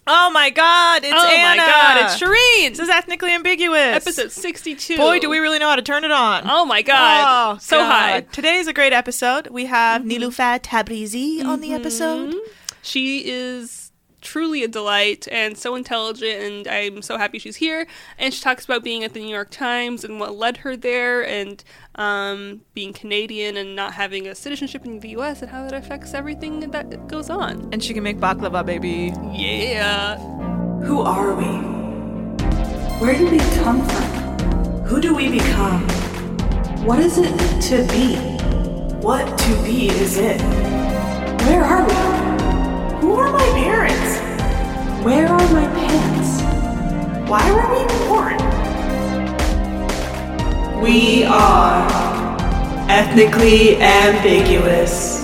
Oh my God, it's Anna. Oh my God, it's Shireen. This is Ethnically Ambiguous. Episode 62. Boy, do we really know how to turn it on. Oh my God. Oh, so God. high. Today is a great episode. We have Niloufar Tabrizi on the episode. She is truly a delight and so intelligent, and I'm so happy she's here. And she talks about being at the New York Times and what led her there, and being Canadian and not having a citizenship in the U.S. and how that affects everything that goes on. And she can make baklava, baby. Yeah. Who are we? Where did we come from? Who do we become? What is it to be? What to be is it? Where are we? Who are my parents? Where are my pants? Why were we born? We are ethnically ambiguous.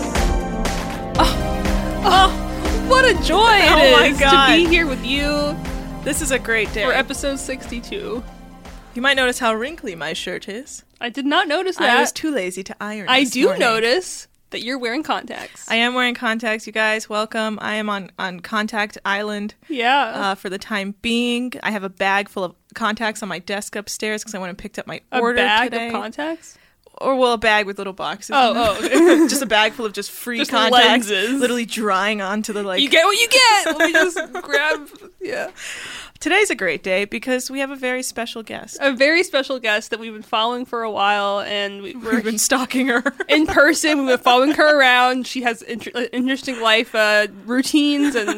Oh, what a joy it Oh my is God. to be here with you This is a great day. for episode 62. You might notice how wrinkly my shirt is. I did not notice that. I was too lazy to iron I this do morning. notice that you're wearing contacts. I am wearing contacts, you guys. Welcome. I am on Contact Island Yeah. for the time being. I have a bag full of contacts on my desk upstairs because I went and picked up my A order bag today. of contacts? Or, well, a bag with little boxes. in Oh, them. Just a bag full of just free Just contacts. lenses. Literally drying onto the, like... You get what you get! Let me just grab... Yeah. Today's a great day because we have a very special guest. A very special guest that we've been following for a while, and we're We've been stalking her. in person. We've been following her around. She has interesting life routines, and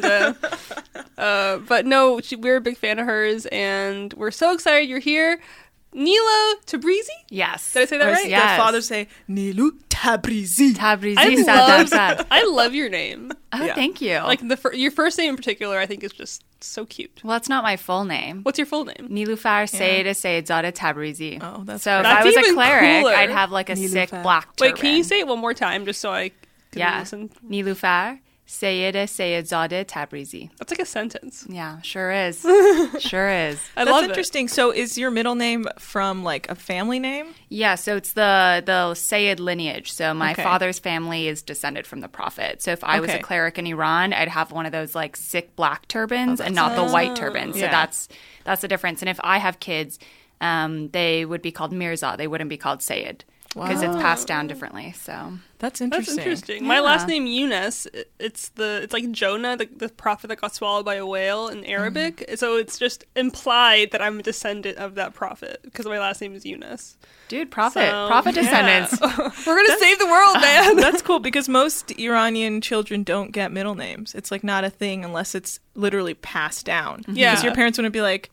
but no, we're a big fan of hers, and we're so excited you're here. Nilo Tabrizi? Yes. Did I say that Or right? Yeah. Their Yes. fathers say, Nilu Tabrizi. Tabrizi I Sadar. I love your name. Oh, Yeah. thank you. Like your first name in particular, I think is just so cute. well, it's not my full name. What's your full name? Niloufar Sayeda Sayedzadeh Tabrizi. Oh, that's so if That's I was a even cleric, cooler. I'd have like a sick Niloufar. black turban. Wait, can you say it one more time just so I can Yeah. listen? Niloufar Sayeda Sayedzadeh Tabrizi. That's like a sentence. Yeah, sure is. Sure is. I That's love interesting. So is your middle name from, like, a family name? Yeah, so it's the Sayyid lineage. So my Okay. father's family is descended from the Prophet. So if I was a Okay. cleric in Iran, I'd have one of those like sick black turbans and not the white turbans. So Yeah. that's the difference. And if I have kids, they would be called Mirza. They wouldn't be called Sayyid because it's passed down differently. So That's That's interesting. interesting. My last name Yunus. It's like Jonah, the prophet that got swallowed by a whale in Arabic. So it's just implied that I'm a descendant of that prophet because my last name is Yunus. dude, prophet So, descendants. We're gonna save the world, man. That's cool because most Iranian children don't get middle names. It's like not a thing unless it's literally passed down. Yeah. Because your parents wouldn't be like,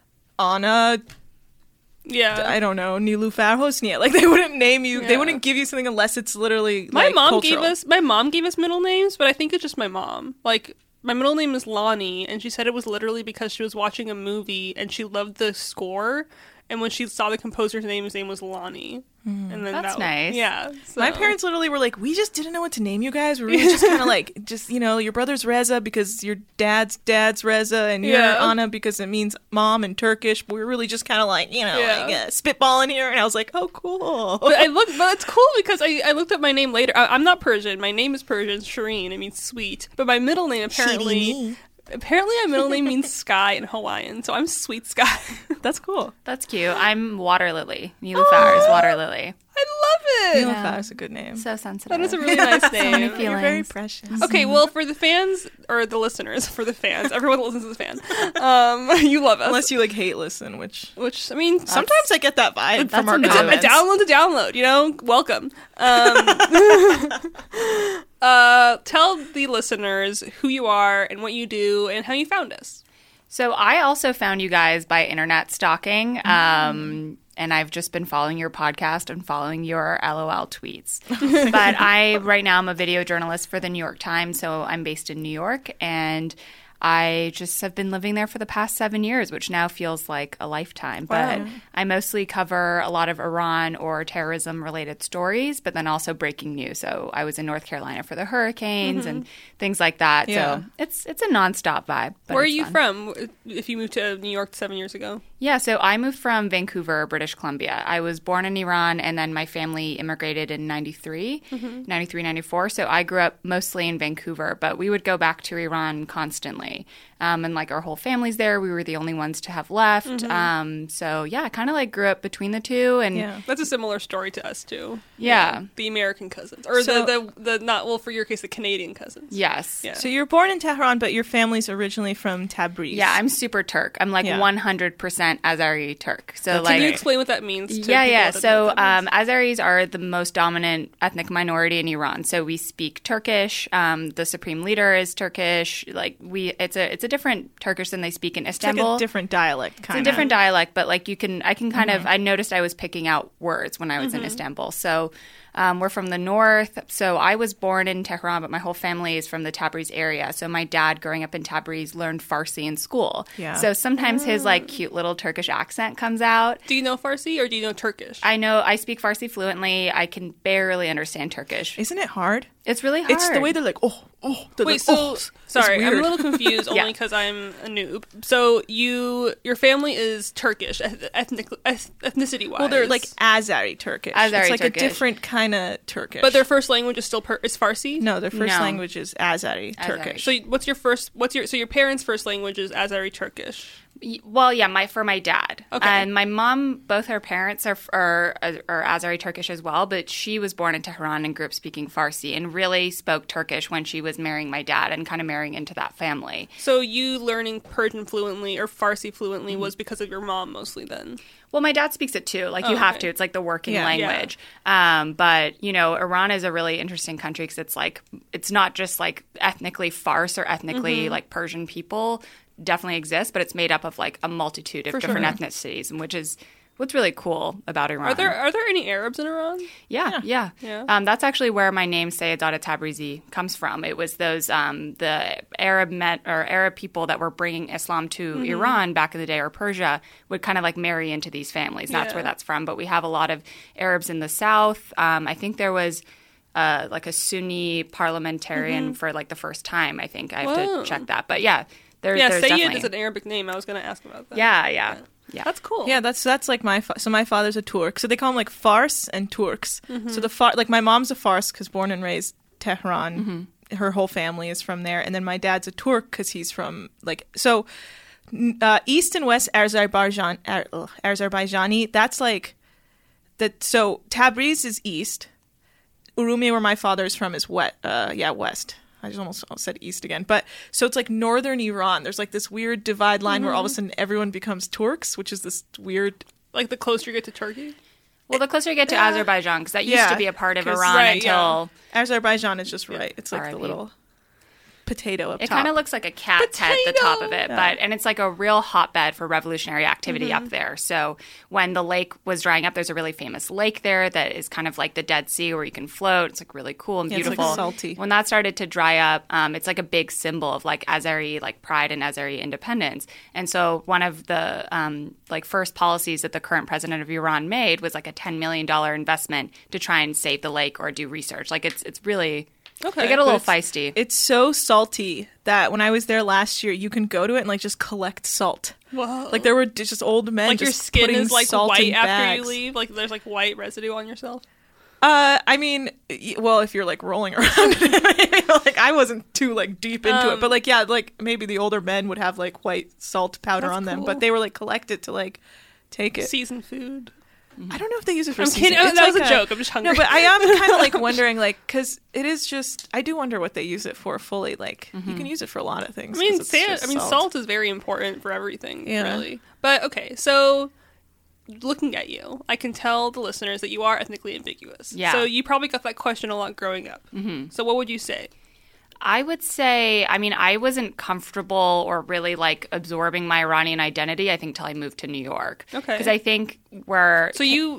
Anna, Yeah. I don't know, Niloufar Hosnia. Like they wouldn't name you. They Yeah. wouldn't give you something unless it's literally My like, mom cultural. gave us middle names, but I think it's just my mom. Like my middle name is Lonnie, and she said it was literally because she was watching a movie and she loved the score. And when she saw the composer's name, his name was Lonnie. And then That's that, nice. Yeah. So. My parents literally were like, we just didn't know what to name you guys. We were really just kind of like, just, you know, your brother's Reza because your dad's Reza and you're Yeah. Anna because it means mom in Turkish. But we were really just kind of like, you know, Yeah. like spitballing here. And I was like, oh, cool. But it's cool because I looked up my name later. I'm not Persian. My name is Persian, Shireen. It means sweet. But my middle name apparently my middle name means sky in Hawaiian. So I'm Sweet Sky. That's cool. That's cute. I'm Water Lily. Niloufar is Water Lily. I love it. Niloufar is a good name. So sensitive. That is a really nice name. many You're very feelings. precious. Okay, well, for the fans or the listeners, for the fans, everyone that listens is a fan. You love us. Unless you like hate listen, which Which I mean, sometimes I get that vibe from that's our a it's comments. a download to download. You know, welcome. Tell the listeners who you are and what you do and how you found us. So I also found you guys by internet stalking, and I've just been following your podcast and following your LOL tweets. But right now, I'm a video journalist for the New York Times, so I'm based in New York, and I just have been living there for the past 7 years, which now feels like a lifetime. But I mostly cover a lot of Iran or terrorism-related stories, but then also breaking news. So I was in North Carolina for the hurricanes and things like that. Yeah. So it's a nonstop vibe. But Where are it's you fun. from? If you moved to New York 7 years ago, Yeah, so I moved from Vancouver, British Columbia. I was born in Iran, and then my family immigrated in 93, 94. So I grew up mostly in Vancouver, but we would go back to Iran constantly. and like our whole family's there. We were the only ones to have left. So yeah, I kind of like grew up between the two, and Yeah. That's a similar story to us too. Yeah. The American cousins, or So- the not, well, for your case, the Canadian cousins. yes. Yeah. So you were born in Tehran, but your family's originally from Tabriz. Yeah, I'm super Turk. I'm like Yeah. 100% Azari Turk. So That's like, Can you explain what that means? To yeah, people yeah. that don't know So what that means? Azaris are the most dominant ethnic minority in Iran. So we speak Turkish. The supreme leader is Turkish. Like it's a different Turkish than they speak in It's like Istanbul. a different dialect, kind It's a different dialect, but like I can kind of, I noticed I was picking out words when I was in Istanbul. So we're from the north. So I was born in Tehran, but my whole family is from the Tabriz area. So my dad, growing up in Tabriz, learned Farsi in school. Yeah. So sometimes his like cute little Turkish accent comes out. Do you know Farsi or do you know Turkish? I speak Farsi fluently. I can barely understand Turkish. Isn't it hard? It's really hard. It's the way they're like, oh. They're Wait, like, so oh. It's sorry, I'm a weird. little confused only Yeah. because I'm a noob. So your family is Turkish, ethnicity wise. Well, they're like Azari Turkish. Azari it's like Turkish. a different kind of Turkish. but their first language is still is Farsi. no, their first No. language is Azari Turkish. So your parents' first language is Azari Turkish. Well, yeah, for my dad. Okay. And my mom, both her parents are Azari Turkish as well, but she was born in Tehran and grew up speaking Farsi and really spoke Turkish when she was marrying my dad and kind of marrying into that family. So you learning Persian fluently or Farsi fluently Mm-hmm. was because of your mom mostly then? Well, my dad speaks it too. Like, you have okay. to. It's like the working Yeah. language. But, you know, Iran is a really interesting country because it's like, it's not just like ethnically Fars or ethnically like Persian people definitely exist, but it's made up of like a multitude of different ethnicities, and which is what's really cool about Iran. Are there any Arabs in Iran? Yeah. Yeah. That's actually where my name Sayyidat Tabrizi comes from. It was those the Arab people that were bringing Islam to Iran back in the day, or Persia, would kind of like marry into these families. That's Yeah. where that's from. But we have a lot of Arabs in the south. I think there was like a Sunni parliamentarian for like the first time. I think I have Whoa. to check that. But yeah, there's Sayyid definitely is an Arabic name. I was going to ask about that. yeah. That's cool. Yeah, that's like so my father's a Turk, so they call them like Fars and Turks. So like my mom's a Fars because born and raised Tehran. Her whole family is from there, and then my dad's a Turk because he's from like East and West Azerbaijani. That's like that. So Tabriz is east. Urumia, where my father's from, is west. I just almost said east again. But so it's like northern Iran. There's like this weird divide line where all of a sudden everyone becomes Turks, which is this weird. Like the closer you get to Turkey? Well, the closer you get to Azerbaijan, because that used Yeah, to be a part of 'cause- Iran Right, until Azerbaijan is just right. It's like Alrighty. the little potato up it top. kind of looks like a cat's head at the top of it, Yeah. and it's like a real hotbed for revolutionary activity up there. So when the lake was drying up, there's a really famous lake there that is kind of like the Dead Sea where you can float. It's like really cool and Yeah, it's, like, beautiful. salty. When that started to dry up, it's like a big symbol of like Azeri like pride and Azeri independence. And so one of the like first policies that the current president of Iran made was like a $10 million investment to try and save the lake or do research. Like it's really Okay. they get a little But feisty. It's so salty that when I was there last year, you can go to it and like just collect salt. Whoa. Like there were just old men Like your just skin putting is like salt white in after bags. you leave? Like there's like white residue on yourself? I mean, well, if you're like rolling around, like I wasn't too like deep into it, but like yeah, like maybe the older men would have like white salt powder That's on them, cool. but they were like collect it to like take it. Seasoned food. I don't know if they use it for I'm kidding. seasoning. It's That was like a joke. I'm just hungry. No, but I am kind of like wondering, like, because it is just. I do wonder what they use it for fully. Like, you can use it for a lot of things. I mean, 'cause it's just salt is very important for everything, Yeah. really. But okay, so looking at you, I can tell the listeners that you are ethnically ambiguous. Yeah. So you probably got that question a lot growing up. So what would you say? I would say, I mean, I wasn't comfortable or really like absorbing my Iranian identity, I think, till I moved to New York. Okay. Because I think we're.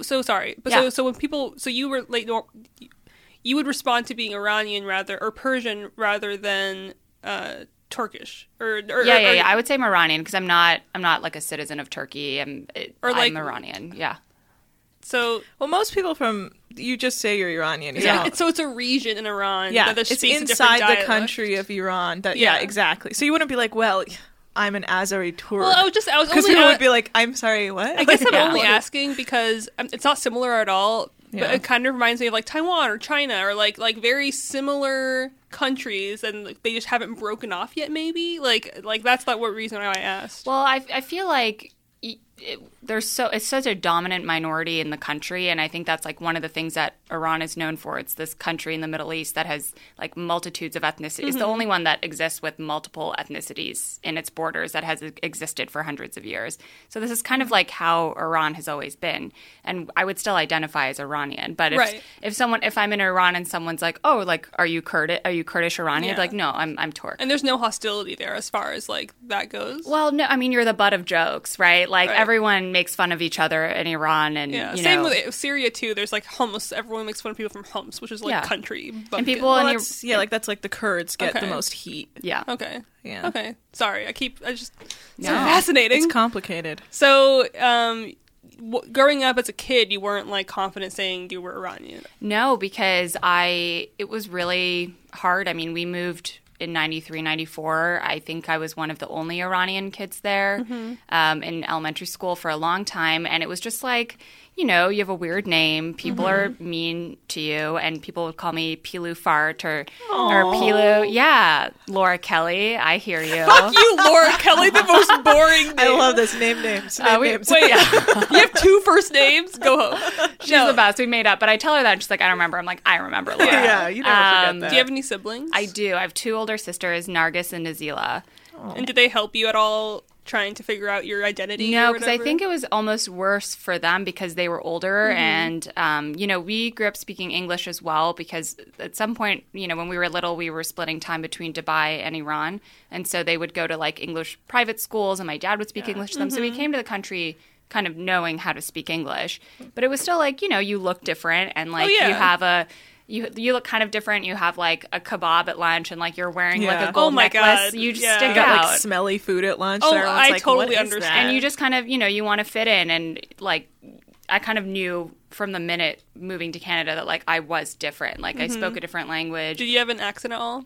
So when people, so you were like, you would respond to being Iranian or Persian rather than Turkish Yeah. I would say I'm Iranian because I'm not like a citizen of Turkey. I'm Iranian. Yeah. So Well, most people from you just say you're Iranian. You yeah, don't. it's a region in Iran. Yeah, that it's speaks a different inside the dialect. country of Iran. Yeah, Yeah. exactly. So you wouldn't be like, well, I'm an Azeri Turk. Well, I was because only people would be like, I'm sorry, what? I guess I'm Yeah. only asking because it's not similar at all. But it kind of reminds me of like Taiwan or China or like very similar countries, and like, they just haven't broken off yet. Maybe like that's not what reason why I asked. Well, I feel like it's such a dominant minority in the country, and I think that's like one of the things that Iran is known for. It's this country in the Middle East that has like multitudes of ethnicities. It's the only one that exists with multiple ethnicities in its borders that has existed for hundreds of years. So this is kind of like how Iran has always been, and I would still identify as Iranian. But if I'm in Iran and someone's like, oh, like are you Kurdish Iranian? I'd be like, no, I'm Turk. And there's no hostility there as far as like that goes. Well, no, I mean you're the butt of jokes, right? Like everyone makes fun of each other in Iran, and same with Syria too. There's like Homs. Everyone makes fun of people from Homs, which is like country bumpkin. And people that's like the Kurds get the most heat. Yeah. Okay. Yeah. Okay. Sorry, it's so fascinating. It's complicated. So, growing up as a kid, you weren't like confident saying you were Iranian. No, because it was really hard. I mean, we moved in 93, 94. I think I was one of the only Iranian kids there in elementary school for a long time. And it was just like, you have a weird name. People are mean to you. And people would call me Pilu Fart or Pilu. Yeah, Laura Kelly, I hear you. Fuck you, Laura Kelly, the most boring name. I love this. Name names. Wait, you have 2 first names? Go home. She's the best. We made up. But I tell her that, and she's like, I don't remember. I'm like, I remember Laura. Yeah, you never forget that. Do you have any siblings? I do. I have 2 older sisters, Nargis and Nazila. And did they help you at all trying to figure out your identity? No, because I think it was almost worse for them because they were older and, we grew up speaking English as well because at some point, when we were little, we were splitting time between Dubai and Iran. And so they would go to like English private schools and my dad would speak English to them. So we came to the country kind of knowing how to speak English. But it was still like, you look different and like you have you look kind of different. You have like a kebab at lunch and like you're wearing like a gold necklace. God. You just Yeah. stick You got out. like smelly food at lunch. Oh, so everyone's I like, totally what is understand. that? And you just kind of, you want to fit in. And like, I kind of knew from the minute moving to Canada that like I was different. Like I spoke a different language. Did you have an accent at all?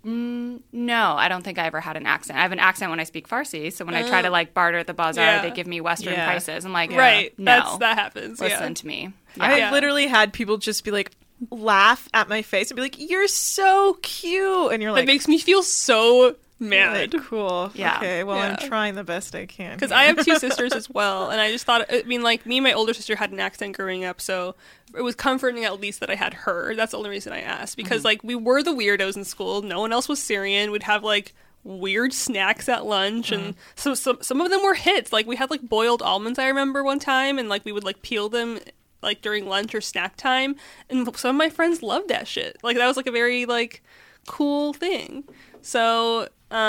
No, I don't think I ever had an accent. I have an accent when I speak Farsi. So when I try to like barter at the bazaar, they give me Western prices. I'm like, Right. no, That happens. listen to me. I literally had people just be like, laugh at my face and be like, you're so cute. And you're That like, makes me feel so mad. cool. Yeah. Okay, well, Yeah. I'm trying the best I can. Because I have 2 sisters as well, and I just thought, like, me and my older sister had an accent growing up, so it was comforting at least that I had her. That's the only reason I asked. Because, like, we were the weirdos in school. No one else was Syrian. We'd have, like, weird snacks at lunch, and some of them were hits. Like, we had, like, boiled almonds, I remember one time, and, like, we would, like, peel them like during lunch or snack time, and some of my friends loved that shit. Like that was like a very like cool thing. So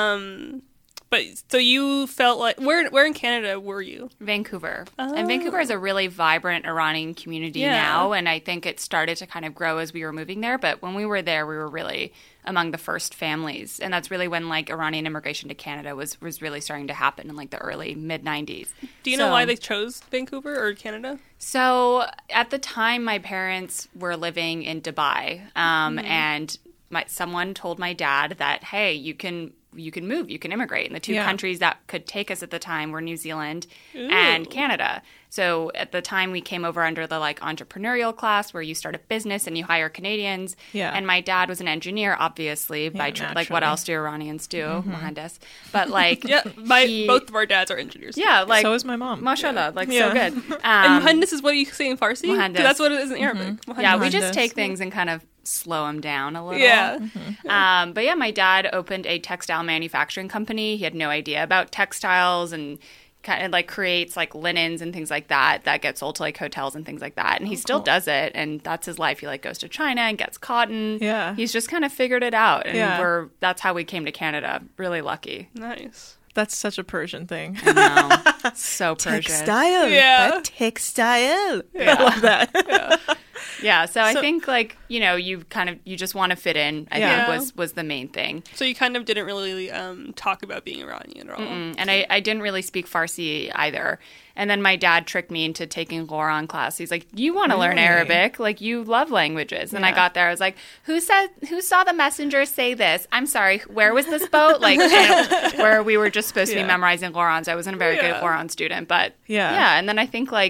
so you felt like where in Canada were you? Vancouver. And Vancouver is a really vibrant Iranian community now, and I think it started to kind of grow as we were moving there, but when we were there, we were really among the first families, and that's really when like Iranian immigration to Canada was really starting to happen in like the early mid-90s. Do you know why they chose Vancouver or Canada? So at the time, my parents were living in Dubai, and someone told my dad that, hey, you can move, you can immigrate. And the 2 countries that could take us at the time were New Zealand and Canada. So at the time we came over under the like entrepreneurial class where you start a business and you hire Canadians. Yeah. And my dad was an engineer, obviously, like what else do Iranians do? Mohandas. But like both of our dads are engineers. Yeah, like so is my mom. Mashallah, like so good. And Mohandas is what you say in Farsi? 'Cause Mohandas. that's what it is in Arabic. Yeah, we Mohandas. just take things and kind of slow them down a little. Yeah. But yeah, my dad opened a textile manufacturing company. He had no idea about textiles and kind of like creates like linens and things like that get sold to like hotels and things like that. And he still does it, and that's his life. He like goes to China and gets cotton. Yeah. He's just kind of figured it out, and that's how we came to Canada. Really lucky. Nice. That's such a Persian thing. I know. So Persian. Textile. Yeah. But textile. I love that. Yeah, so I think like, you just want to fit in, I Yeah. think was the main thing. So you kind of didn't really talk about being Iranian at all. And I didn't really speak Farsi either. And then my dad tricked me into taking Quran class. He's like, you want to learn Arabic? Like, you love languages. And I got there. I was like, who saw the messenger say this? I'm sorry, where was this boat? Like, where we were just supposed to be memorizing Quran. So I wasn't a very good Quran student. But yeah. And then I think like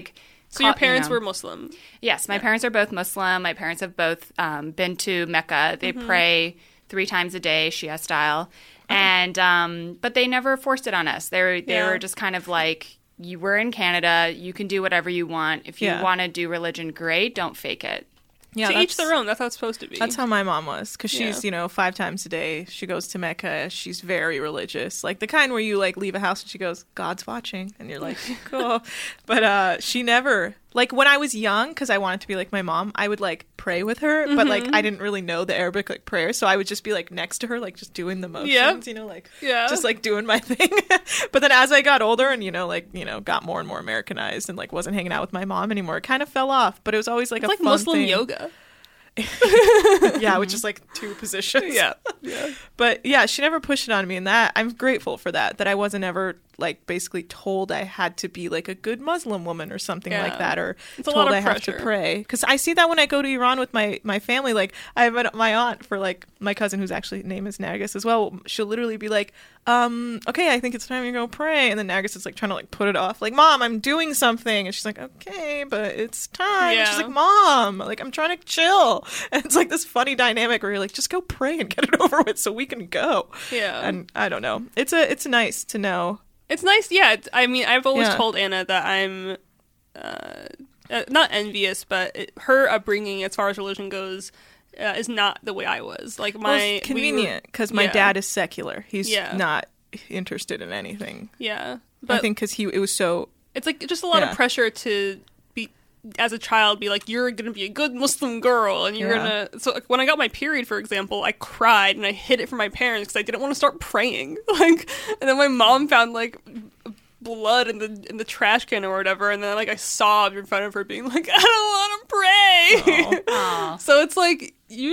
So your parents were Muslim? Yes, my parents are both Muslim. My parents have both been to Mecca. They pray 3 times a day, Shia style. And but they never forced it on us. They were just kind of like, you were in Canada, you can do whatever you want. If you want to do religion, great. Don't fake it. Yeah, to each their own. That's how it's supposed to be. That's how my mom was, because she's 5 times a day. She goes to Mecca. She's very religious, like the kind where you like leave a house and she goes, "God's watching," and you're like, "Cool." But she never, like when I was young, because I wanted to be like my mom, I would like pray with her, but like I didn't really know the Arabic like prayer, so I would just be like next to her, like just doing the motions, just like doing my thing. But then as I got older and got more and more Americanized and like wasn't hanging out with my mom anymore, it kind of fell off. But it was always like it's a like fun Muslim thing. yoga. Yeah, with just like 2 positions. Yeah. But yeah, she never pushed it on me, and that I'm grateful for that I wasn't ever like basically told I had to be like a good Muslim woman or something like that, or it's a told lot of I have to pressure. pray. Because I see that when I go to Iran with my family. Like I have my aunt, for like my cousin whose actually name is Nargis as well. She'll literally be like, okay, I think it's time you go pray, and then Nargis is like trying to like put it off, like, "Mom, I'm doing something," and she's like, "Okay, but it's time." And she's like, "Mom, like I'm trying to chill," and it's like this funny dynamic where you're like, just go pray and get it over with so we can go. Yeah. And I don't know, it's nice to know. It's nice, yeah. I mean, I've always told Anna that I'm not envious, but her upbringing as far as religion goes is not the way I was. Like It's convenient because my dad is secular. He's not interested in anything. Yeah, but I think because it was so. It's like just a lot of pressure to be, as a child, be like, you're gonna be a good Muslim girl, and you're gonna. So like, when I got my period, for example, I cried and I hid it from my parents because I didn't want to start praying. Like, and then my mom found like blood in the trash can or whatever, and then like I sobbed in front of her, being like, I don't want to pray. So it's like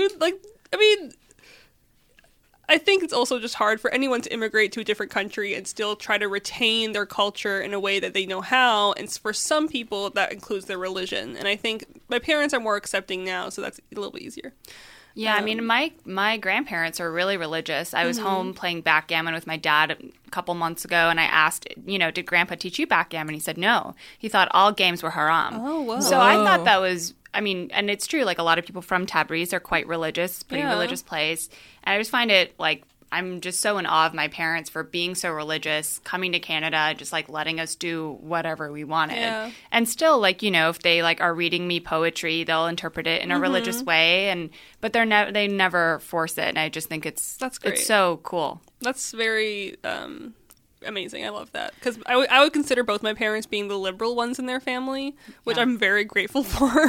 I think it's also just hard for anyone to immigrate to a different country and still try to retain their culture in a way that they know how. And for some people, that includes their religion. And I think my parents are more accepting now, so that's a little bit easier. Yeah, I mean, my grandparents are really religious. I was home playing backgammon with my dad a couple months ago, and I asked, did Grandpa teach you backgammon? He said no. He thought all games were haram. Oh, wow. So I thought that was, I mean, and it's true, like a lot of people from Tabriz are quite religious, pretty religious place. And I just find it like, I'm just so in awe of my parents for being so religious, coming to Canada, just like letting us do whatever we wanted. Yeah. And still, like, if they like are reading me poetry, they'll interpret it in a religious way, but they never force it. And I just think that's great. It's so cool. That's very amazing. I love that, because I would consider both my parents being the liberal ones in their family, which I'm very grateful for.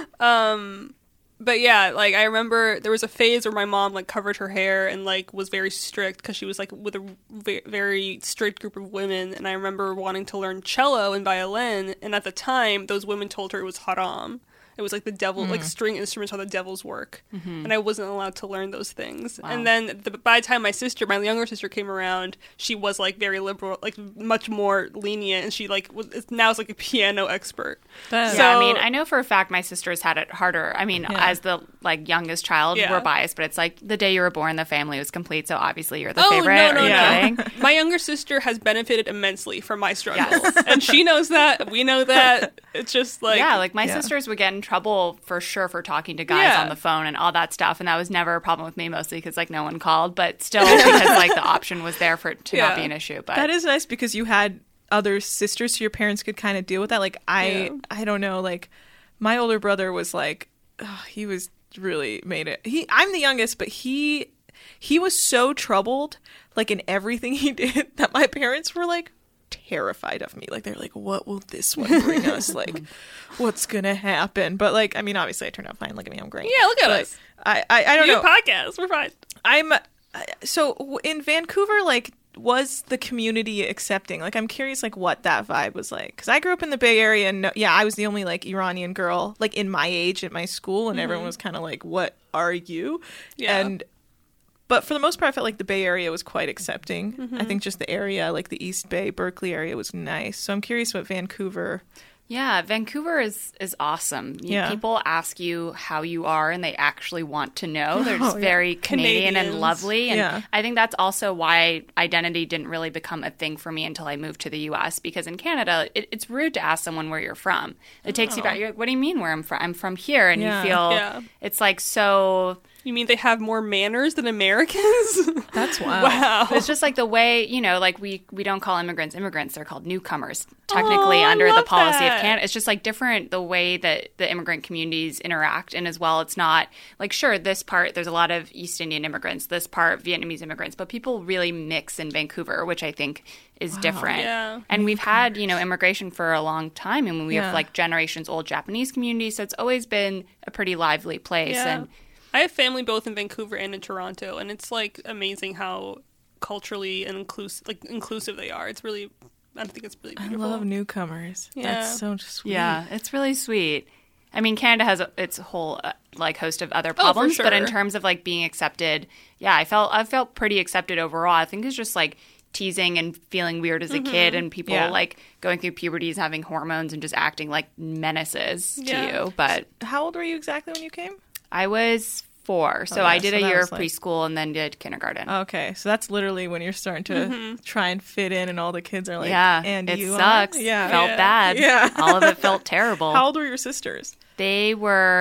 But yeah, like I remember there was a phase where my mom like covered her hair and like was very strict because she was like with a very strict group of women. And I remember wanting to learn cello and violin, and at the time those women told her it was haram. It was like the devil, like string instruments, how the devil's work. And I wasn't allowed to learn those things. Wow. And then by the time my younger sister came around, she was like very liberal, like much more lenient. And she like now is like a piano expert. I mean, I know for a fact my sisters had it harder. I mean, as the like youngest child, we're biased, but it's like the day you were born, the family was complete. So obviously you're the favorite. No. My younger sister has benefited immensely from my struggles. Yes. And she knows that. We know that. It's just like... Yeah, like my sisters would get in trouble for sure for talking to guys on the phone and all that stuff, and that was never a problem with me, mostly because like no one called, but still because like the option was there for it to not be an issue. But that is nice because you had other sisters so your parents could kind of deal with that. Like I don't know, like my older brother was like he was really made it. I'm the youngest, but he was so troubled like in everything he did that my parents were like terrified of me. Like they're like, what will this one bring us? Like what's gonna happen? But like, I mean, obviously I turned out fine. Look at me, I'm great. Yeah, look at us. I don't know. Podcast, we're fine. So in Vancouver, like, was the community accepting? Like, I'm curious, like, what that vibe was like. Because I grew up in the Bay Area, and I was the only like Iranian girl like in my age at my school, and everyone was kind of like, what are you? But for the most part, I felt like the Bay Area was quite accepting. I think just the area, like the East Bay, Berkeley area was nice. So I'm curious what Vancouver Yeah, Vancouver is awesome. Yeah. People ask you how you are, and they actually want to know. They're just very Canadian and Canadians. lovely. And Yeah. I think that's also why identity didn't really become a thing for me until I moved to the U.S. Because in Canada, it's rude to ask someone where you're from. It takes you back. You're like, what do you mean where I'm from? I'm from here. And Yeah. you feel Yeah. it's like so... You mean they have more manners than Americans? That's wild. Wow. It's just like the way, like we don't call immigrants immigrants, they're called newcomers, technically I under the love policy that. of Canada. It's just like different the way that the immigrant communities interact. And as well, it's not like, sure, this part, there's a lot of East Indian immigrants, this part, Vietnamese immigrants, but people really mix in Vancouver, which I think is different. Yeah. And we've had, immigration for a long time. And we Yeah. have like generations old Japanese communities. So it's always been a pretty lively place. Yeah. And I have family both in Vancouver and in Toronto, and it's like amazing how culturally and inclusive they are. It's really, I think it's really I beautiful. love newcomers. Yeah. That's so sweet. yeah, it's really sweet. I mean, Canada has its whole host of other problems, but in sure. terms of like being accepted, yeah, I felt pretty accepted overall. I think it's just like teasing and feeling weird as a kid, and people Yeah. like going through puberties, having hormones, and just acting like menaces to Yeah. you. But How old were you exactly when you came? I was 4, so yeah, I did so a that year was, of like- preschool and then did kindergarten. Okay, so that's literally when you're starting to try and fit in, and all the kids are like, yeah, and it you sucks. Are? Yeah. Felt Yeah. bad. Yeah. All of it felt terrible. How old were your sisters? They're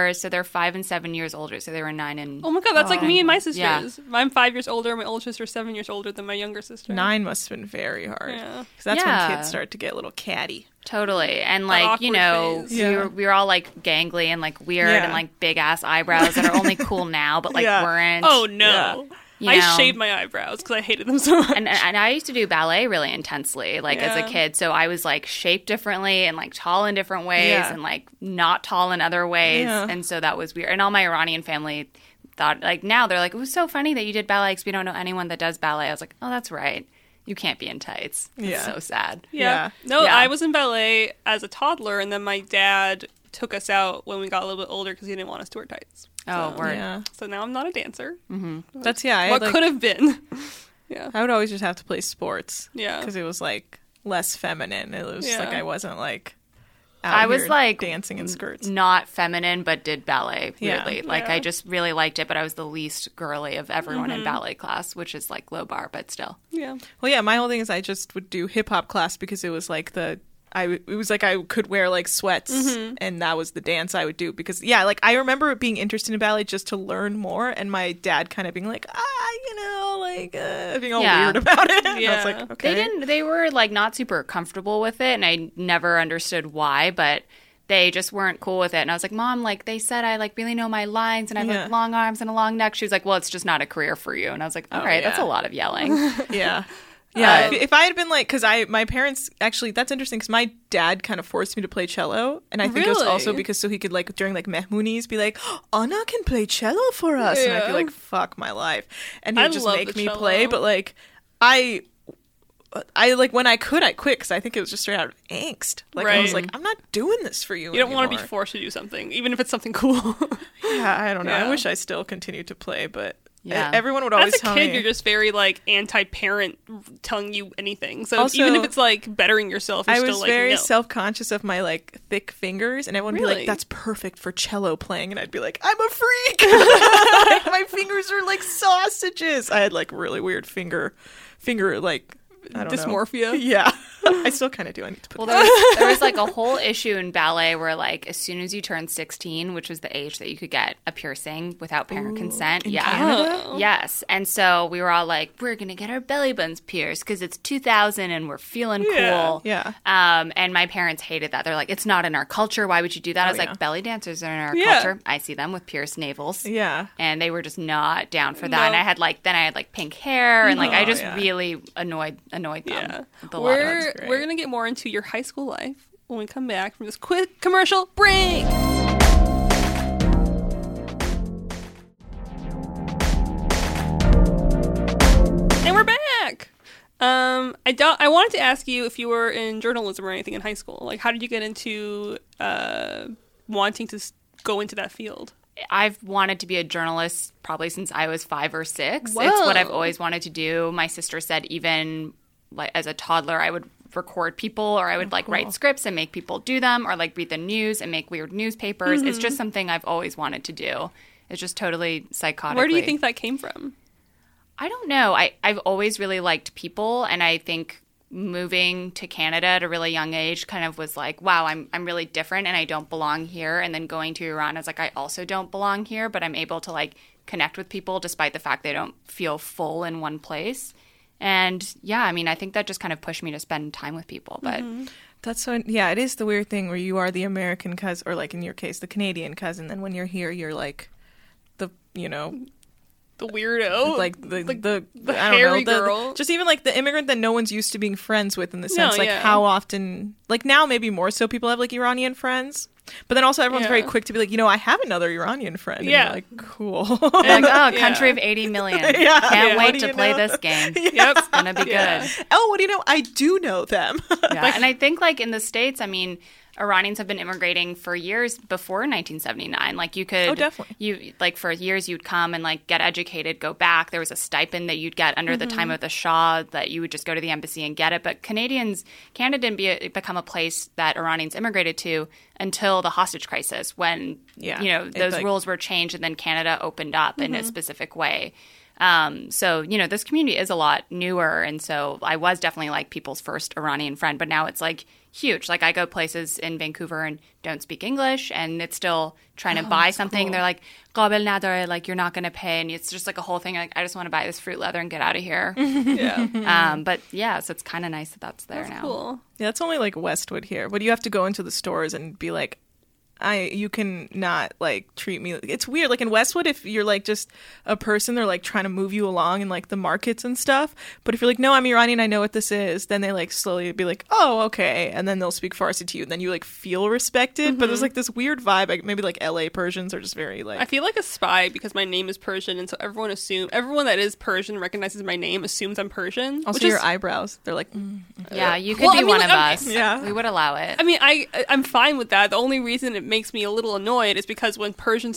5 and 7 years older, so they were 9 and Oh my god, that's like me and my sisters. Yeah. I'm 5 years older. My older sister's 7 years older than my younger sister. 9 must have been very hard. Yeah. 'Cause that's Yeah. when kids start to get a little catty. Totally. And like, awkward phase. Yeah. we were all like gangly and like weird Yeah. and like big ass eyebrows that are only cool now, but like Yeah. weren't. Oh no. You I know. shaved my eyebrows because I hated them so much. And I used to do ballet really intensely, like as a Yeah. kid. So I was like shaped differently and like tall in different ways Yeah. and like not tall in other ways. Yeah. And so that was weird. And all my Iranian family thought, like now they're like, it was so funny that you did ballet because we don't know anyone that does ballet. I was like, oh, that's right. You can't be in tights. It's Yeah. so sad. Yeah. No, Yeah. I was in ballet as a toddler, and then my dad took us out when we got a little bit older because he didn't want us to wear tights. Oh, word. Yeah. So now I'm not a dancer. That's, yeah. I, What like, could have been. Yeah. I would always just have to play sports. Yeah. Because it was like less feminine. It was just like Yeah. I wasn't like out I was here like dancing in skirts. not feminine, but did ballet Yeah. weirdly. Like Yeah. I just really liked it, but I was the least girly of everyone in ballet class, which is like low bar, but still. Yeah. Well, yeah, my whole thing is I just would do hip hop class because it was like it was like I could wear like sweats and that was the dance I would do because yeah, like I remember being interested in ballet just to learn more and my dad kind of being like, being all Yeah. weird about it. And I Yeah. was like, okay. They were like not super comfortable with it, and I never understood why, but they just weren't cool with it. And I was like, Mom, like they said I like really know my lines and I have Yeah. like long arms and a long neck. She was like, well, it's just not a career for you. And I was like, all right, that's a yeah. lot of yelling. Yeah. Yeah, if I had been like, because my parents actually, that's interesting because my dad kind of forced me to play cello, and I think it was also Really? because so he could like during like mehmoonies be like, Anna can play cello for us, and I'd be Yeah. like, fuck my life, and he I would just love make the me play, cello. but like I like when I quit because I think it was just straight out of angst. Like I was Right. like, I'm not doing this for you. You don't want to be anymore. forced to do something, even if it's something cool. Yeah, I don't know. I Yeah. wish I still continued to play, but Yeah. everyone would always As a tell kid, me. you're just very like anti-parent telling you anything. So Also- even if it's like bettering yourself, you're I still was like, very no. self-conscious of my like thick fingers, and everyone would be like, Really? "That's perfect for cello playing," and I'd be like, "I'm a freak! Like, my fingers are like sausages." I had like really weird finger like I don't know. Dysmorphia? Yeah, I still kind of do. I need to put Well, that. there was like a whole issue in ballet where like as soon as you turned 16, which was the age that you could get a piercing without parent consent. Yeah. Canada? Yes. And so we were all like, we're going to get our belly buttons pierced because it's 2000 and we're feeling Yeah. cool. Yeah. And my parents hated that. They're like, it's not in our culture. Why would you do that? I was yeah. like, belly dancers are in our Yeah. culture. I see them with pierced navels. Yeah. And they were just not down for that. No. And I had like pink hair and like I Oh, just yeah. really annoyed them. Yeah. with a lot of it. great. We're gonna get more into your high school life when we come back from this quick commercial break. And we're back. I wanted to ask you if you were in journalism or anything in high school. Like, how did you get into wanting to go into that field? I've wanted to be a journalist probably since I was 5 or 6. Whoa. It's what I've always wanted to do. My sister said even like as a toddler, I would record people, or I would like write scripts and make people do them, or like read the news and make weird newspapers. It's just something I've always wanted to do. It's just totally psychotic. Where do you think that came from? I don't know. I've always really liked people, and I think moving to Canada at a really young age kind of was like, wow, I'm really different and I don't belong here. And then going to Iran, I was like, I also don't belong here, but I'm able to like connect with people despite the fact they don't feel full in one place. And yeah, I mean, I think that just kind of pushed me to spend time with people. But That's so, yeah, it is the weird thing where you are the American cousin, or like in your case, the Canadian cousin. Then when you're here, you're like the, you know, The weirdo, like the I hairy don't know, girl. just even like the immigrant that no one's used to being friends with, in the sense like yeah. how often, like now maybe more so people have like Iranian friends, but then also everyone's very quick to be like, you know, I have another Iranian friend. And Yeah. you're like, cool. like, oh, country of 80 million. Yeah. Can't What wait do to you play know? this game. Yep. It's going to be good. Oh, what do you know? I do know them. Yeah. And I think like in the States, I mean, Iranians have been immigrating for years before 1979. Like you could, definitely. You like for years you'd come and like get educated, go back. There was a stipend that you'd get under the time of the Shah that you would just go to the embassy and get it. But Canada didn't become a place that Iranians immigrated to until the hostage crisis, when Yeah. you know It's those like- rules were changed and then Canada opened up in a specific way. So, you know, this community is a lot newer. And so I was definitely like people's first Iranian friend, but now it's like huge. Like I go places in Vancouver and don't speak English, and it's still trying to buy something. cool. They're like, "Qabil nadare," like you're not going to pay. And it's just like a whole thing. Like, I just want to buy this fruit leather and get out of here. Yeah. But yeah, so it's kind of nice that that's there now. Cool. Yeah, it's only like Westwood here, but you have to go into the stores and be like, you can not like treat me. It's weird. Like in Westwood, if you're like just a person, they're like trying to move you along in like the markets and stuff. But if you're like, no, I'm Iranian, I know what this is, then they like slowly be like, oh, okay, and then they'll speak Farsi to you, and then you like feel respected. But there's like this weird vibe. Like, maybe like LA Persians are just very like. I feel like a spy because my name is Persian, and so everyone that is Persian recognizes my name, assumes I'm Persian. Also, which your is, eyebrows. They're like, Yeah, you could Well, be I mean, one like, of I'm- us. Yeah. We would allow it. I mean, I'm fine with that. The only reason it makes me a little annoyed is because when